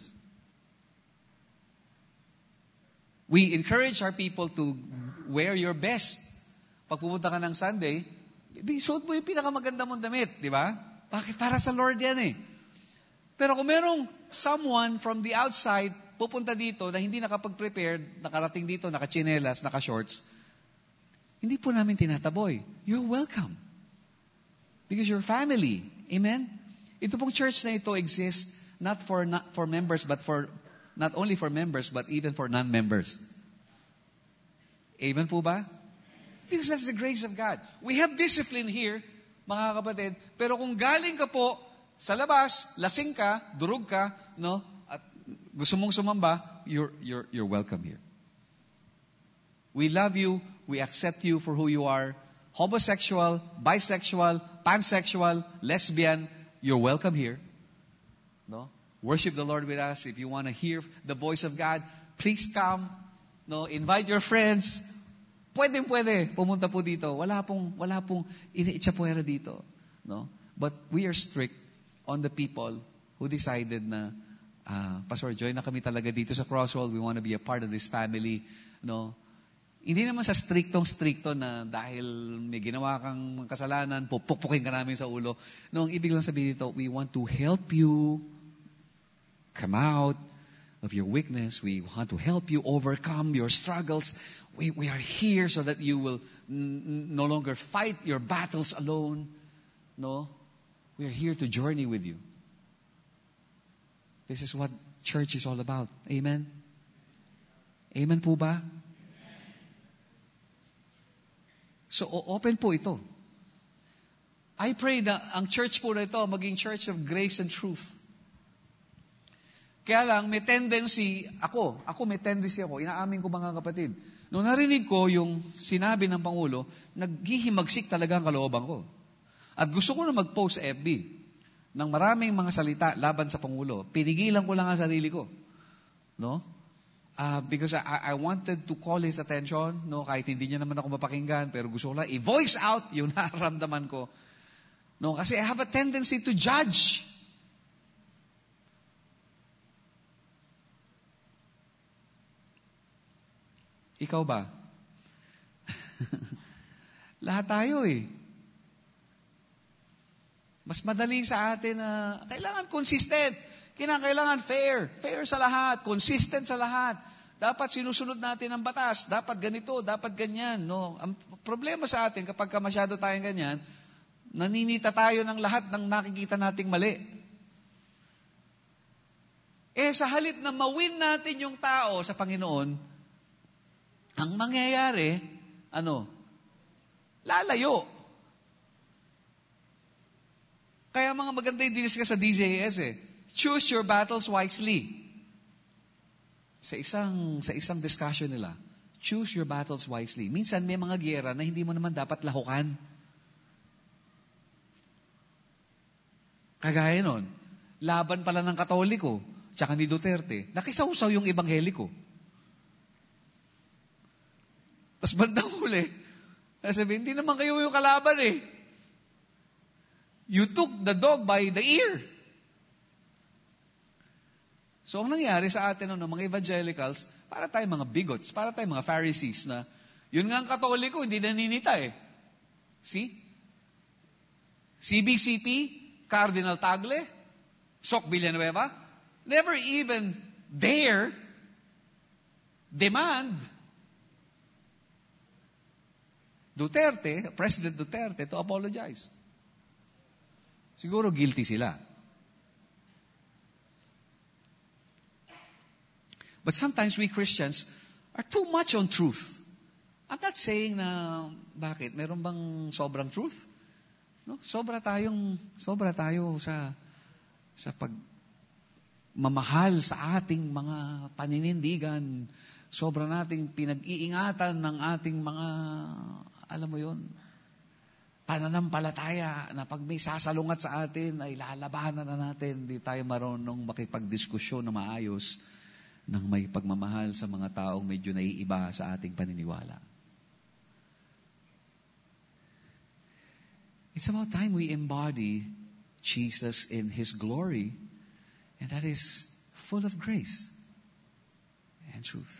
We encourage our people to wear your best. Pag pupunta ka ng Sunday, suot mo yung pinakamaganda mong damit, di ba? Bakit? Para sa Lord yan eh. Pero kung merong someone from the outside pupunta dito na hindi nakapag-prepared, nakarating dito, naka-chinelas, naka-shorts, hindi po namin tinataboy. You're welcome. Because you're family. Amen? Ito pong church na ito exists not for not for members, but for not only for members, but even for non-members. Amen po ba? Because that's the grace of God. We have discipline here, mga kapatid. Pero kung galing ka po sa labas, lasing ka, durog ka, no, at gusto mong sumamba, you're, you're, you're welcome here. We love you. We accept you for who you are. Homosexual, bisexual, pansexual, lesbian, you're welcome here. No? Worship the Lord with us. If you want to hear the voice of God, please come. No, invite your friends. Pwede, pwede. Pumunta po dito. Wala pong, wala pong iniitsapuera dito. No? But we are strict on the people who decided na, uh, Pastor, join na kami talaga dito sa Crosswell. We want to be a part of this family. No? Hindi naman sa striktong-strikto na dahil may ginawa kang kasalanan, pupukpukin ka namin sa ulo. No, ang ibig lang sabihin dito, we want to help you come out of your weakness. We want to help you overcome your struggles. We, we are here so that you will n- no longer fight your battles alone. No? We are here to journey with you. This is what church is all about. Amen? Amen po ba? So, open po ito. I pray na ang church po na ito maging church of grace and truth. Kaya lang, may tendency, ako, ako may tendency ako, inaamin ko mga kapatid, nung narinig ko yung sinabi ng Pangulo, naghihimagsik talaga ang kalooban ko. At gusto ko na mag-post sa F B ng maraming mga salita laban sa Pangulo. Pinigilan ko lang ang sarili ko. No? Uh, because I, I wanted to call his attention, no, kahit hindi niya naman ako mapakinggan, pero gusto ko lang i-voice out yung nararamdaman ko. No, kasi I have a tendency to judge. Ikaw ba? Lahat tayo eh. Mas madali sa atin na kailangan consistent. Kinakailangan fair. Fair sa lahat. Consistent sa lahat. Dapat sinusunod natin ang batas. Dapat ganito. Dapat ganyan. No? Ang problema sa atin, kapag ka masyado tayong ganyan, naninita tayo ng lahat ng nakikita nating mali. Eh, sa halip na mawin natin yung tao sa Panginoon, ang mangyayari, ano, lalayo. Kaya mga maganda yung diniscuss sa D J S eh. Choose your battles wisely. Sa isang, sa isang discussion nila, choose your battles wisely. Minsan may mga giyera na hindi mo naman dapat lahukan. Kagaya nun, laban pala ng Katoliko, tsaka ni Duterte, nakisawsaw yung Ebangheliko. Tapos bandang huli, sabi, hindi naman kayo yung kalaban eh. You took the dog by the ear. So, ang nangyari sa atin, ano, mga evangelicals, para tayo mga bigots, para tayo mga Pharisees na, yun nga ang Katoliko, hindi naninita eh. See? C B C P, Cardinal Tagle, Sok Villanueva, never even dare demand Duterte, President Duterte, to apologize. Siguro guilty sila. But sometimes we Christians are too much on truth. I'm not saying na, bakit? Meron bang sobrang truth? No? Sobra tayong, sobra tayo sa, sa pagmamahal sa ating mga paninindigan. Sobra nating pinag-iingatan ng ating mga, alam mo yun, pananampalataya na pag may sasalungat sa atin ay lalabanan na natin. Hindi tayo marunong makipagdiskusyon na maayos ng may pagmamahal sa mga taong medyo naiiba sa ating paniniwala. It's about time we embody Jesus in His glory, and that is full of grace and truth.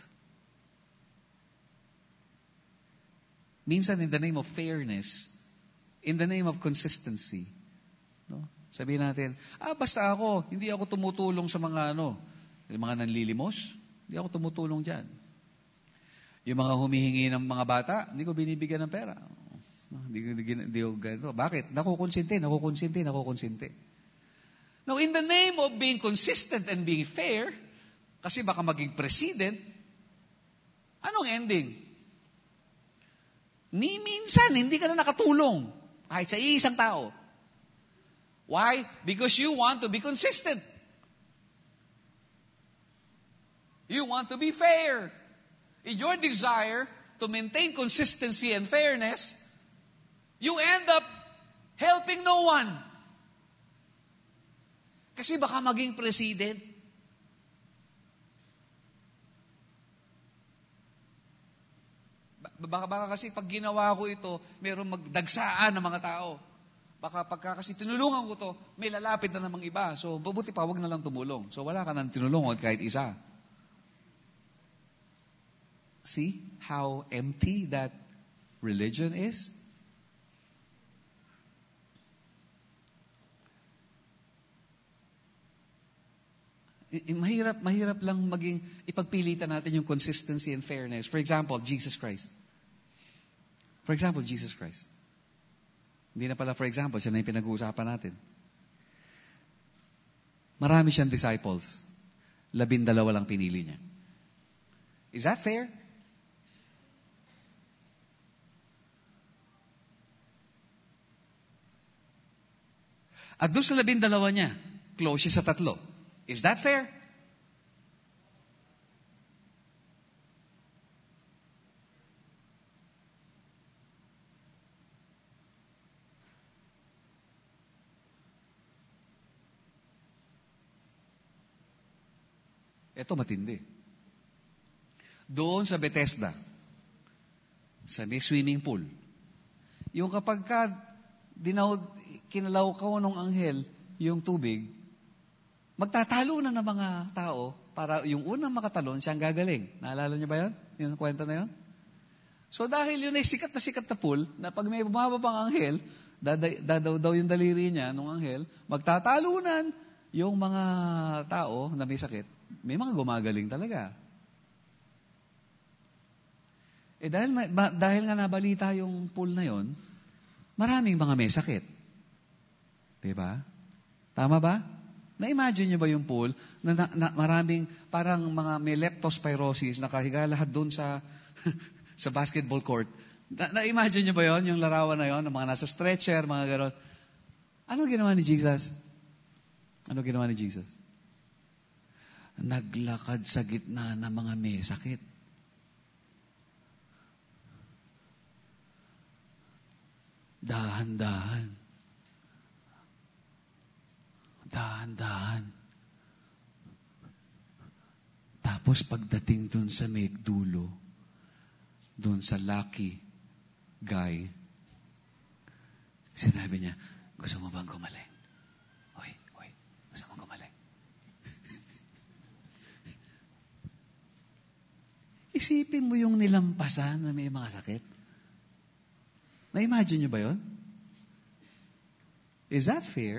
Minsan in the name of fairness, in the name of consistency, no? Sabihin natin, ah, basta ako, hindi ako tumutulong sa mga ano, yung mga nanlilimos, hindi ako tumutulong dyan. Yung mga humihingi ng mga bata, hindi ko binibigyan ng pera. Hindi ko, hindi ko ganito. Bakit? Nakukonsente, nakukonsente, nakukonsente. Now, in the name of being consistent and being fair, kasi baka maging president, anong ending? Ni minsan, hindi ka na nakatulong. Kahit sa isang tao. Why? Because you want to be consistent. You want to be fair. In your desire to maintain consistency and fairness, you end up helping no one. Kasi baka maging president. Baka, baka kasi pag ginawa ko ito, mayroong magdagsaan ng mga tao. Baka pagka kasi tinulungan ko to, may lalapit na namang iba. So, mabuti pa, wag na lang tumulong. So, wala ka nang tinulungan kahit isa. See how empty that religion is? I- mahirap, mahirap lang maging, ipagpilitan natin yung consistency and fairness. For example, Jesus Christ. For example, Jesus Christ. Hindi na pala for example, siya na yung pinag-uusapan natin. Marami siyang disciples. Labindalawa lang pinili niya. Is that fair? At doon sa labindalawa niya, close siya sa tatlo. Is that fair? Ito matindi. Doon sa Bethesda, sa may swimming pool, yung kapag ka dinaw, kinalaw ka ng anghel yung tubig, magtatalo na ng mga tao para yung unang makatalon, siyang gagaling. Naalala niyo ba yun? Yung kwento na yun? So dahil yun ay sikat na sikat na pool, na pag may bumaba pang anghel, dadaw daw yung daliri niya nung anghel, magtatalunan yung mga tao na may sakit. May mga gumagaling talaga. Eh dahil, ma, dahil nga nabalita yung pool na yon, maraming mga may sakit. Diba? Tama ba? Na-imagine nyo ba yung pool na, na, na maraming parang mga may leptospirosis nakahiga lahat doon sa sa basketball court. Na, na-imagine nyo ba yon yung larawan na yon ng mga nasa stretcher, mga gano'n. Ano ginawa ni Jesus? Ano ginawa ni Jesus? Naglakad sa gitna ng mga may sakit. Dahan-dahan. Dahan-dahan. Tapos pagdating dun sa may dulo, dun sa lucky guy, sinabi niya, gusto mo bang gumaling? Uy, uy, gusto mo gumaling? Isipin mo yung nilampasan na may mga sakit. Na-imagine niyo ba yun? Is that fair?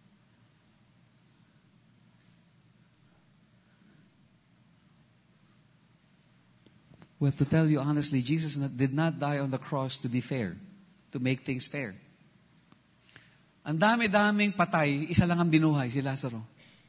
Well, to tell you honestly, Jesus did not die on the cross to be fair, to make things fair. Ang dami-daming patay, isa lang ang binuhay, si Lazaro.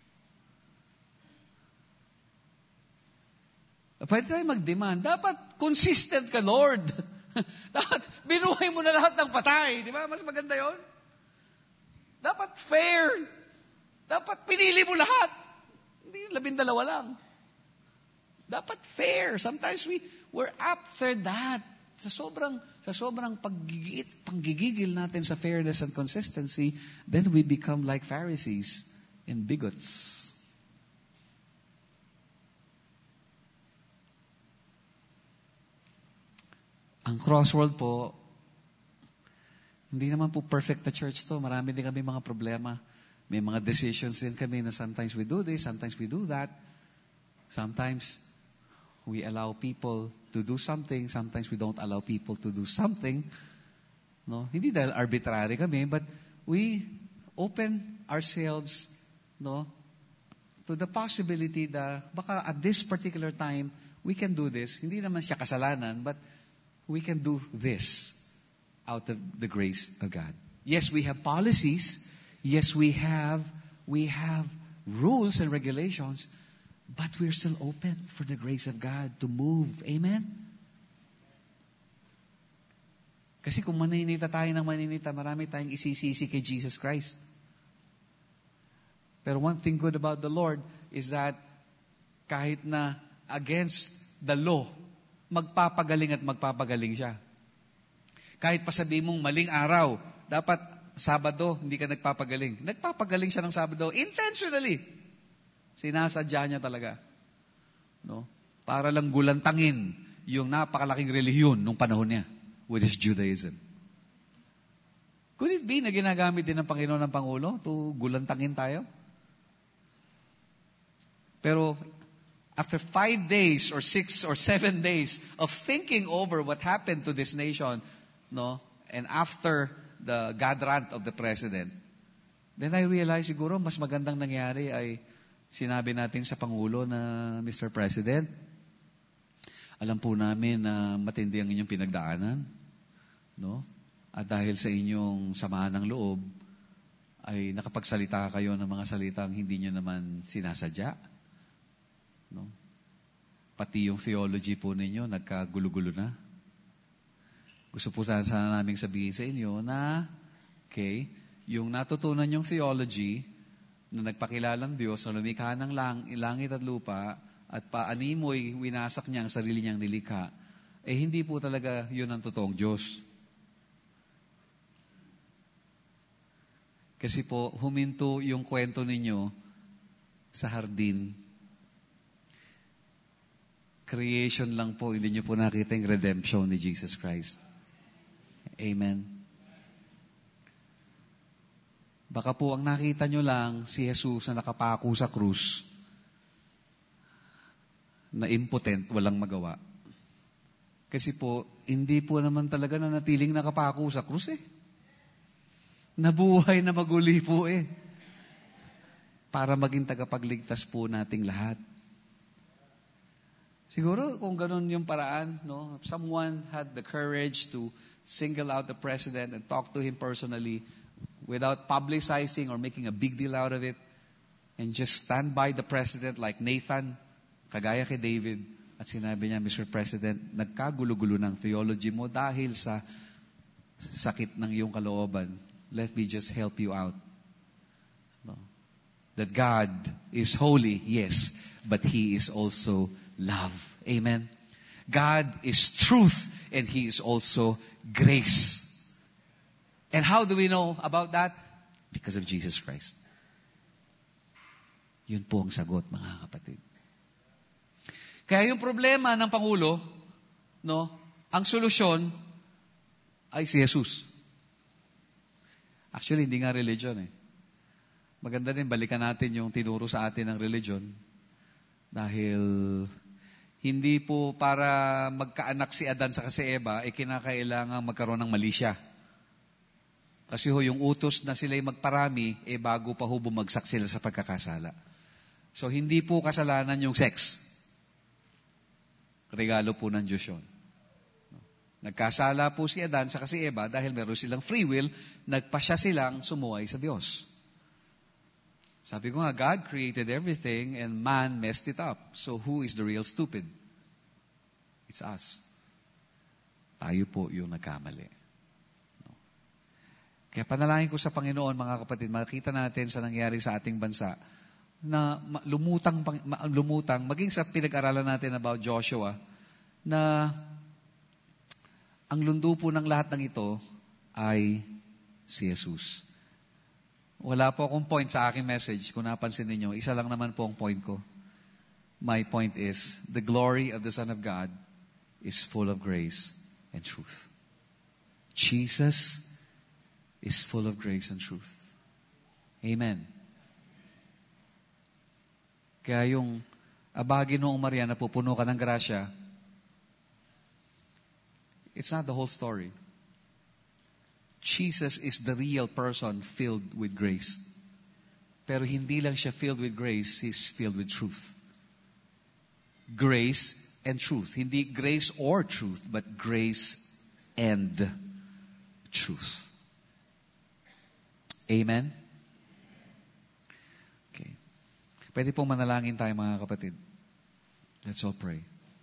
Pwede tayo mag-demand. Dapat consistent ka, Lord. Dapat binuhay mo na lahat ng patay. Di ba? Mas maganda yon. Dapat fair. Dapat pinili mo lahat. Hindi, labindalawa lang. Dapat fair. Sometimes we, we're after that. Sa sobrang, sa sobrang paggigit, panggigigil natin sa fairness and consistency, then we become like Pharisees and bigots. Ang Crossworld po, hindi naman po perfect na church to. Marami din kami mga problema. May mga decisions din kami na sometimes we do this, sometimes we do that. Sometimes we allow people to do something, sometimes we don't allow people to do something. No? Hindi dahil arbitrary kami, but we open ourselves, no, to the possibility that baka at this particular time, we can do this. Hindi naman siya kasalanan, but we can do this out of the grace of God. Yes, we have policies. Yes, we have, we have rules and regulations, but we're still open for the grace of God to move. Amen? Kasi kung maninita tayo ng maninita, marami tayong isisisi kay Jesus Christ. Pero one thing good about the Lord is that kahit na against the law, magpapagaling at magpapagaling siya. Kahit pa sabihin mong maling araw, dapat Sabado, hindi ka nagpapagaling. Nagpapagaling siya ng Sabado intentionally. Sinasadya niya talaga. No? Para lang gulantangin yung napakalaking relihiyon nung panahon niya, which is Judaism. Could it be na ginagamit din ng Panginoon ng Pangulo to gulantangin tayo? Pero after five days or six or seven days of thinking over what happened to this nation, no, and after the God rant of the president, then I realized siguro mas magandang nangyari ay sinabi natin sa Pangulo na, Mister President, alam po namin na matindi ang inyong pinagdaanan, no? At dahil sa inyong samahan ng loob, ay nakapagsalita kayo ng mga salitang hindi nyo naman sinasadya. No? Pati yung theology po ninyo, nagkagulo-gulo na. Gusto po sana, sana namin sabihin sa inyo na, okay, yung natutunan yung theology, na nagpakilalang Diyos, na lumikha ng lang, langit at lupa, at paanimoy winasak niya ang sarili niyang nilikha, eh hindi po talaga yun ang totoong Diyos. Kasi po, huminto yung kwento ninyo sa hardin. Creation lang po, hindi nyo po nakita yung redemption ni Jesus Christ. Amen. Baka po ang nakita nyo lang si Jesus na nakapako sa krus, na impotent, walang magawa. Kasi po, hindi po naman talaga na natiling nakapako sa krus eh. Nabuhay na maguli po eh. Para maging tagapagligtas po nating lahat. Siguro kung ganun yung paraan, no, if someone had the courage to single out the president and talk to him personally without publicizing or making a big deal out of it, and just stand by the president like Nathan, kagaya kay David, at sinabi niya, Mister President, nagkagulo-gulo ng theology mo dahil sa sakit ng iyong kalooban. let me just help you out. No. That God is holy, yes, but He is also love. Amen. God is truth, and He is also grace. And how do we know about that? Because of Jesus Christ. Yun po ang sagot, mga kapatid. Kaya yung problema ng Pangulo, no, ang solusyon ay si Jesus. Actually, hindi nga religion eh. Maganda din, balikan natin yung tinuro sa atin ng religion. Dahil hindi po para magkaanak si Adan sa si Eva, eh kinakailangan magkaroon ng mali siya. Kasi ho, yung utos na sila'y magparami, eh bago pa ho bumagsak sila sa pagkakasala. So, hindi po kasalanan yung sex. Regalo po ng Diyos yun. Nagkasala po si Adan sa si Eva dahil meron silang free will, nagpasya silang sumuway sa Diyos. Sabi ko nga, God created everything and man messed it up. So who is the real stupid? It's us. Tayo po yung nagkamali. No. Kaya panalangin ko sa Panginoon, mga kapatid, makita natin sa nangyari sa ating bansa na lumutang, lumutang maging sa pinag-aralan natin about Joshua, na ang lundo po ng lahat ng ito ay si Jesus. Wala po akong point sa aking message. Kung napansin ninyo, isa lang naman po ang point ko. My point is, the glory of the Son of God is full of grace and truth. Jesus is full of grace and truth. Amen. Kaya yung abagi noong Maria na pupuno ka ng grasya, it's not the whole story. Jesus is the real person filled with grace. Pero hindi lang siya filled with grace, He's filled with truth. Grace and truth. Hindi grace or truth, but grace and truth. Amen? Okay. Pwede pong manalangin tayo, mga kapatid. Let's all pray.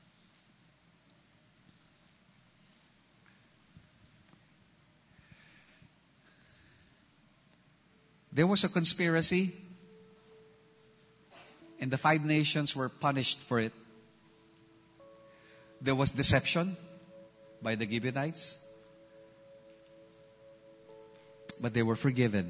There was a conspiracy, and the five nations were punished for it. There was deception by the Gibeonites, but they were forgiven.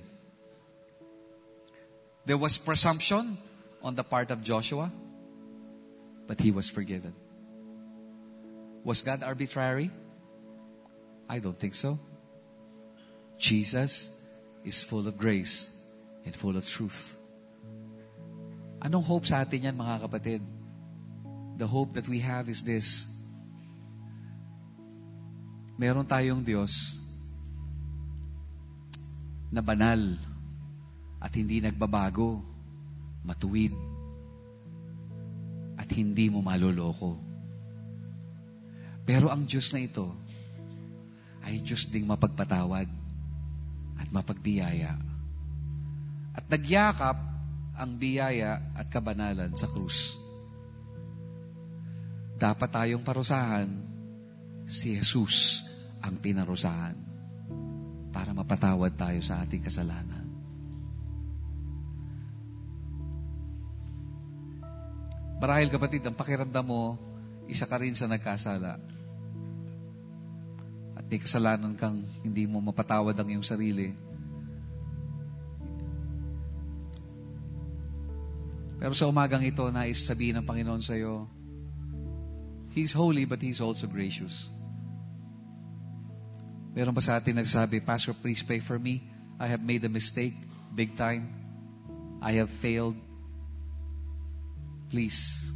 There was presumption on the part of Joshua, but he was forgiven. Was God arbitrary? I don't think so. Jesus is full of grace and full of truth. Anong hope sa atin yan, mga kapatid? The hope that we have is this. Meron tayong Diyos na banal at hindi nagbabago, matuwid, at hindi mo maloloko. Pero ang Diyos na ito ay Diyos ding mapagpatawad at mapagbiyaya. At nagyakap ang biyaya at kabanalan sa krus. Dapat tayong parusahan, si Jesus ang pinarusahan para mapatawad tayo sa ating kasalanan. Marahil, kapatid, ang pakiramdam mo, isa ka rin sa nagkasala. At may kasalanan kang hindi mo mapatawad ang iyong sarili. Pero sa umagang ito, nais sabihin ng Panginoon sa iyo, He's holy, but He's also gracious. Meron ba sa atin nagsabi, Pastor, please pray for me. I have made a mistake, big time. I have failed. Please,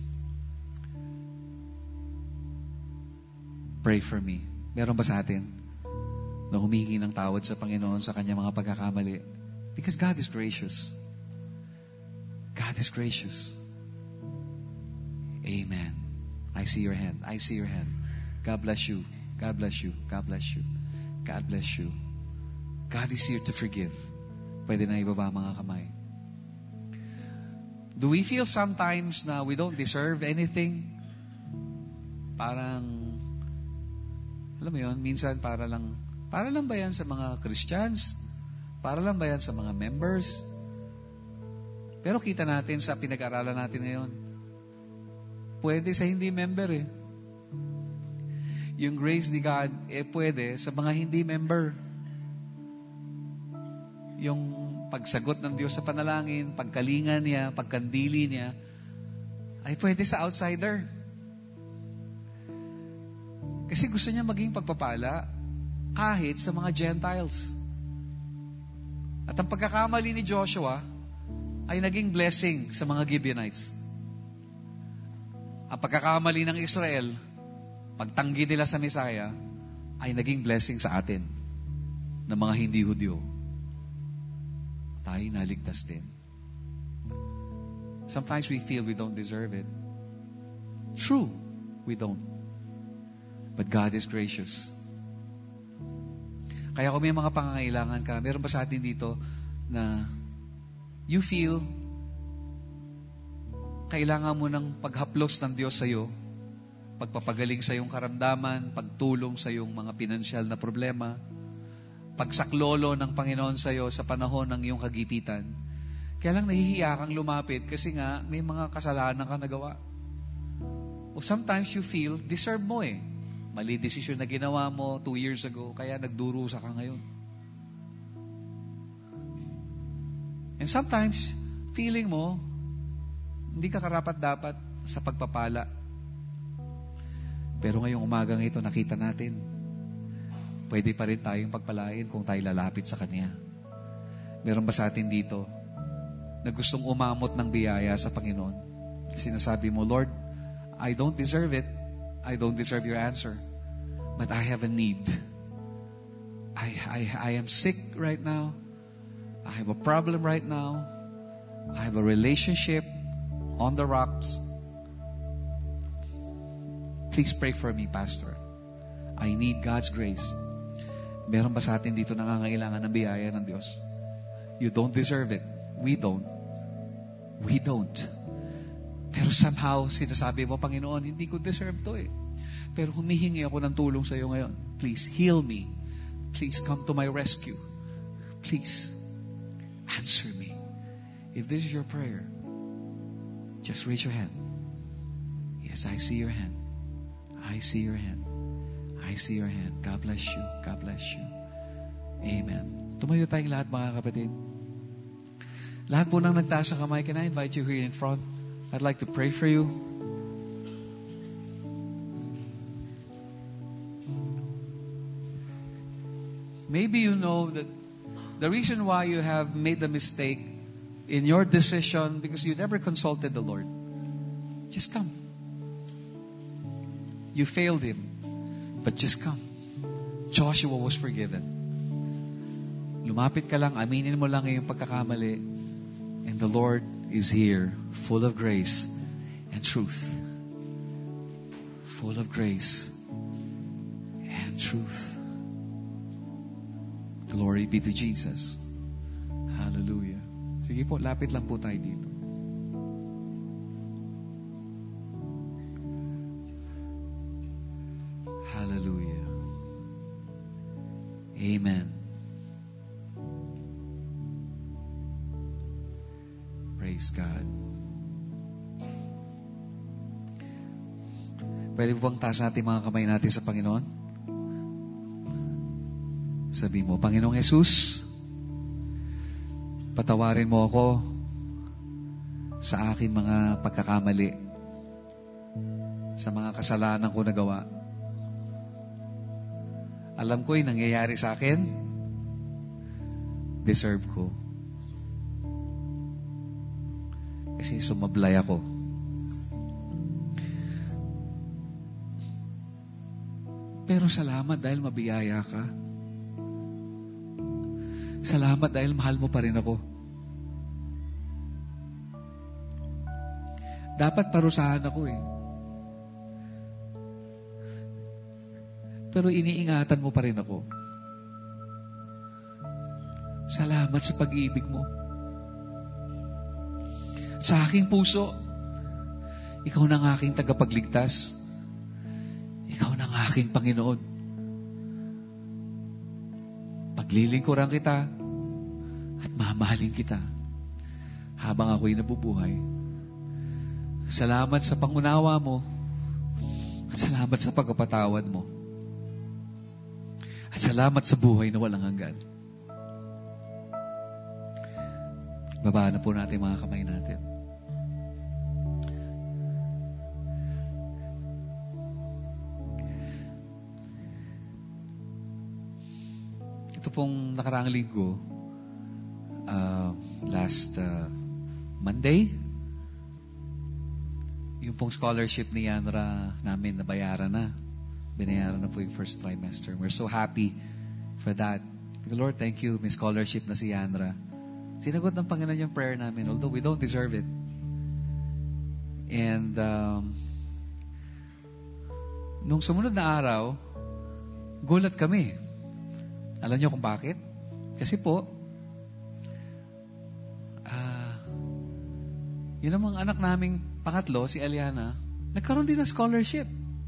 pray for me. Meron ba sa atin na humingi ng tawad sa Panginoon sa kanyang mga pagkakamali? Because God is gracious. God is gracious. Amen. I see your hand. I see your hand. God bless you. God bless you. God bless you. God bless you. God is here to forgive. Pwede na ibaba mga kamay. Do we feel sometimes na we don't deserve anything? Parang, alam mo yun, minsan para lang, para lang ba yan sa mga Christians? Para lang ba yan sa mga members? Pero kita natin sa pinag-aralan natin ngayon, pwede sa hindi member eh. Yung grace ni God, eh pwede sa mga hindi member. Yung pagsagot ng Diyos sa panalangin, pagkalinga niya, pagkandili niya, ay pwede sa outsider. Kasi gusto niya maging pagpapala kahit sa mga Gentiles. At ang pagkakamali ni Joshua ay naging blessing sa mga Gibeonites. Ang pagkakamali ng Israel, pagtanggi nila sa Messiah, ay naging blessing sa atin ng mga hindi Hudyo. Tayo naligtas din. Sometimes we feel we don't deserve it. True, we don't. But God is gracious. Kaya kung may mga pangangailangan ka, meron ba sa atin dito na you feel kailangan mo ng paghaplos ng Diyos sa iyo, pagpapagaling sa iyong karamdaman, pagtulong sa iyong mga pinansyal na problema, pagsaklolo ng Panginoon sa iyo sa panahon ng iyong kagipitan. Kaya lang nahihiya kang lumapit kasi nga may mga kasalanan ka nagawa. O sometimes you feel, deserve mo eh. Mali decision na ginawa mo two years ago, kaya nagdurusa ka ngayon. And sometimes, feeling mo, hindi ka karapat-dapat sa pagpapala. Pero ngayong umagang ito, nakita natin, pwede pa rin tayong pagpalain kung tayo lalapit sa Kanya. Meron ba sa atin dito na gustong umamot ng biyaya sa Panginoon? Sinasabi mo, Lord, I don't deserve it. I don't deserve your answer. But I have a need. I, I, I am sick right now. I have a problem right now. I have a relationship on the rocks. Please pray for me, Pastor. I need God's grace. Meron ba sa atin dito nangangailangan ng biyaya ng Diyos? You don't deserve it. We don't. We don't. Pero somehow, sinasabi mo, Panginoon, hindi ko deserve to eh. Pero humihingi ako ng tulong sa iyo ngayon. Please heal me. Please come to my rescue. Please answer me. If this is your prayer, just raise your hand. Yes, I see your hand. I see your hand. I see your hand. God bless you. God bless you. Amen. Tumayo tayong lahat, mga kapatid. Lahat po nang nagtaas ang kamay, can I invite you here in front? I'd like to pray for you. Maybe you know that the reason why you have made the mistake in your decision because you never consulted the Lord. Just come. You failed Him, but just come. Joshua was forgiven. Lumapit ka lang, aminin mo lang yung pagkakamali, and the Lord is here, full of grace and truth. Full of grace and truth. Glory be to Jesus. Hallelujah. Sige po, lapit lang po tayo dito. Hallelujah. Amen. Praise God. Pwede po bang taas natin mga kamay natin sa Panginoon? Sabi mo, Panginoong Jesus, patawarin mo ako sa aking mga pagkakamali, sa mga kasalanan ko nagawa. Alam ko yung nangyayari sa akin, deserve ko. Kasi sumablay ako. Pero salamat dahil mabiyaya ka. Salamat dahil mahal mo pa rin ako. Dapat parusahan ako eh. Pero iniingatan mo pa rin ako. Salamat sa pag-ibig mo. Sa aking puso, ikaw na ang aking tagapagligtas. Ikaw na ang aking Panginoon. Paglilingkuran kita, At mamahalin kita habang ako'y nabubuhay. Salamat sa pangunawa mo. At salamat sa pagkapatawad mo. At salamat sa buhay na walang hanggan. Babaan na po natin mga kamay natin. Ito pong nakaraang linggo, uh, last uh, Monday, yung pong scholarship ni Yanra namin nabayaran na. Binayaran na po yung first trimester. We're so happy for that. Lord, thank you. May scholarship na si Yanra. Sinagot ng Panginoon yung prayer namin, although we don't deserve it. And um, nung sumunod na araw, gulat kami. Alam niyo kung bakit? Kasi po, uh, yun namang anak naming pangatlo, si Aliana, nagkaroon din ng scholarship.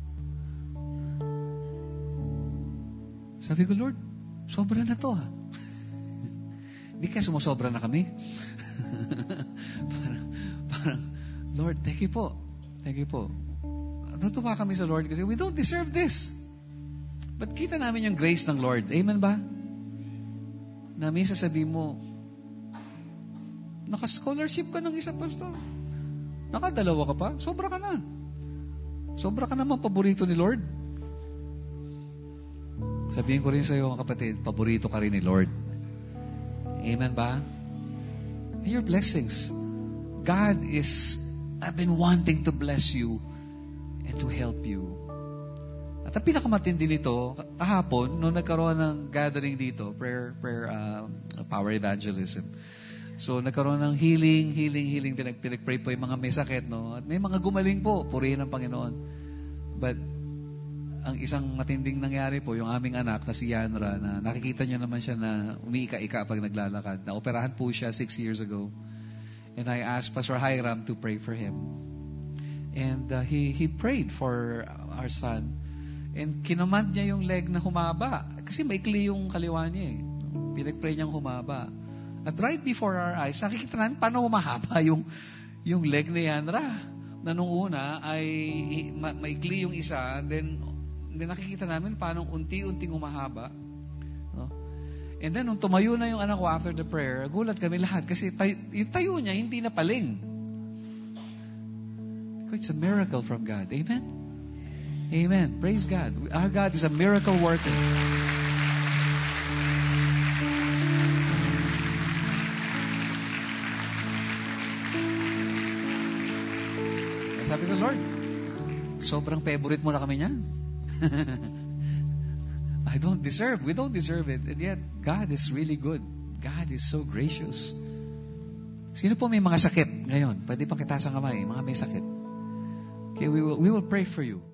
Sabi ko, Lord, sobra na to ha. Hindi kaya sumusobra na kami. parang, parang, Lord, thank you po. Thank you po. Natutuwa kami sa Lord kasi we don't deserve this. But kita namin yung grace ng Lord. Amen ba? Na may sasabihin mo, naka-scholarship ka ng isang pastor. Nakadalawa ka pa, sobra ka na. Sobra ka naman paborito ni Lord. Sabihin ko rin sa iyo, mga kapatid, paborito ka rin ni Lord. Amen ba? And your blessings. God is, I've been wanting to bless you and to help you. At ang pinakamatindi nito, kahapon, nung nagkaroon ng gathering dito, prayer, prayer, uh, power evangelism. So, nagkaroon ng healing, healing, healing. Pinag, pinag-pray po yung mga may sakit, no? At may mga gumaling po, purihin ng Panginoon. But, ang isang matinding nangyari po, yung aming anak na si Yanra, na nakikita niyo naman siya na umiika-ika pag naglalakad. Na-operahan po siya six years ago. And I asked Pastor Hiram to pray for him. And uh, he, he prayed for our son. And kinamand niya yung leg na humaba. Kasi maikli yung kaliwa niya eh. Pinag-pray niyang humaba. At right before our eyes, nakikita namin paano humahaba yung, yung leg ni Yanra. Na nung una ay ma- maikli yung isa, then, then nakikita namin paano unti-unting humahaba. No? And then, nung tumayo na yung anak ko after the prayer, gulat kami lahat kasi tayo, yung tayo niya hindi na paling. It's a miracle from God. Amen? Amen. Praise God. Our God is a miracle worker. Sabi ko, Lord, sobrang favorite mo na kami niyan. I don't deserve. We don't deserve it. And yet, God is really good. God is so gracious. Sino po may mga sakit ngayon? Pwede pang kitaas ang kamay. Mga may sakit. Okay, we will, we will pray for you.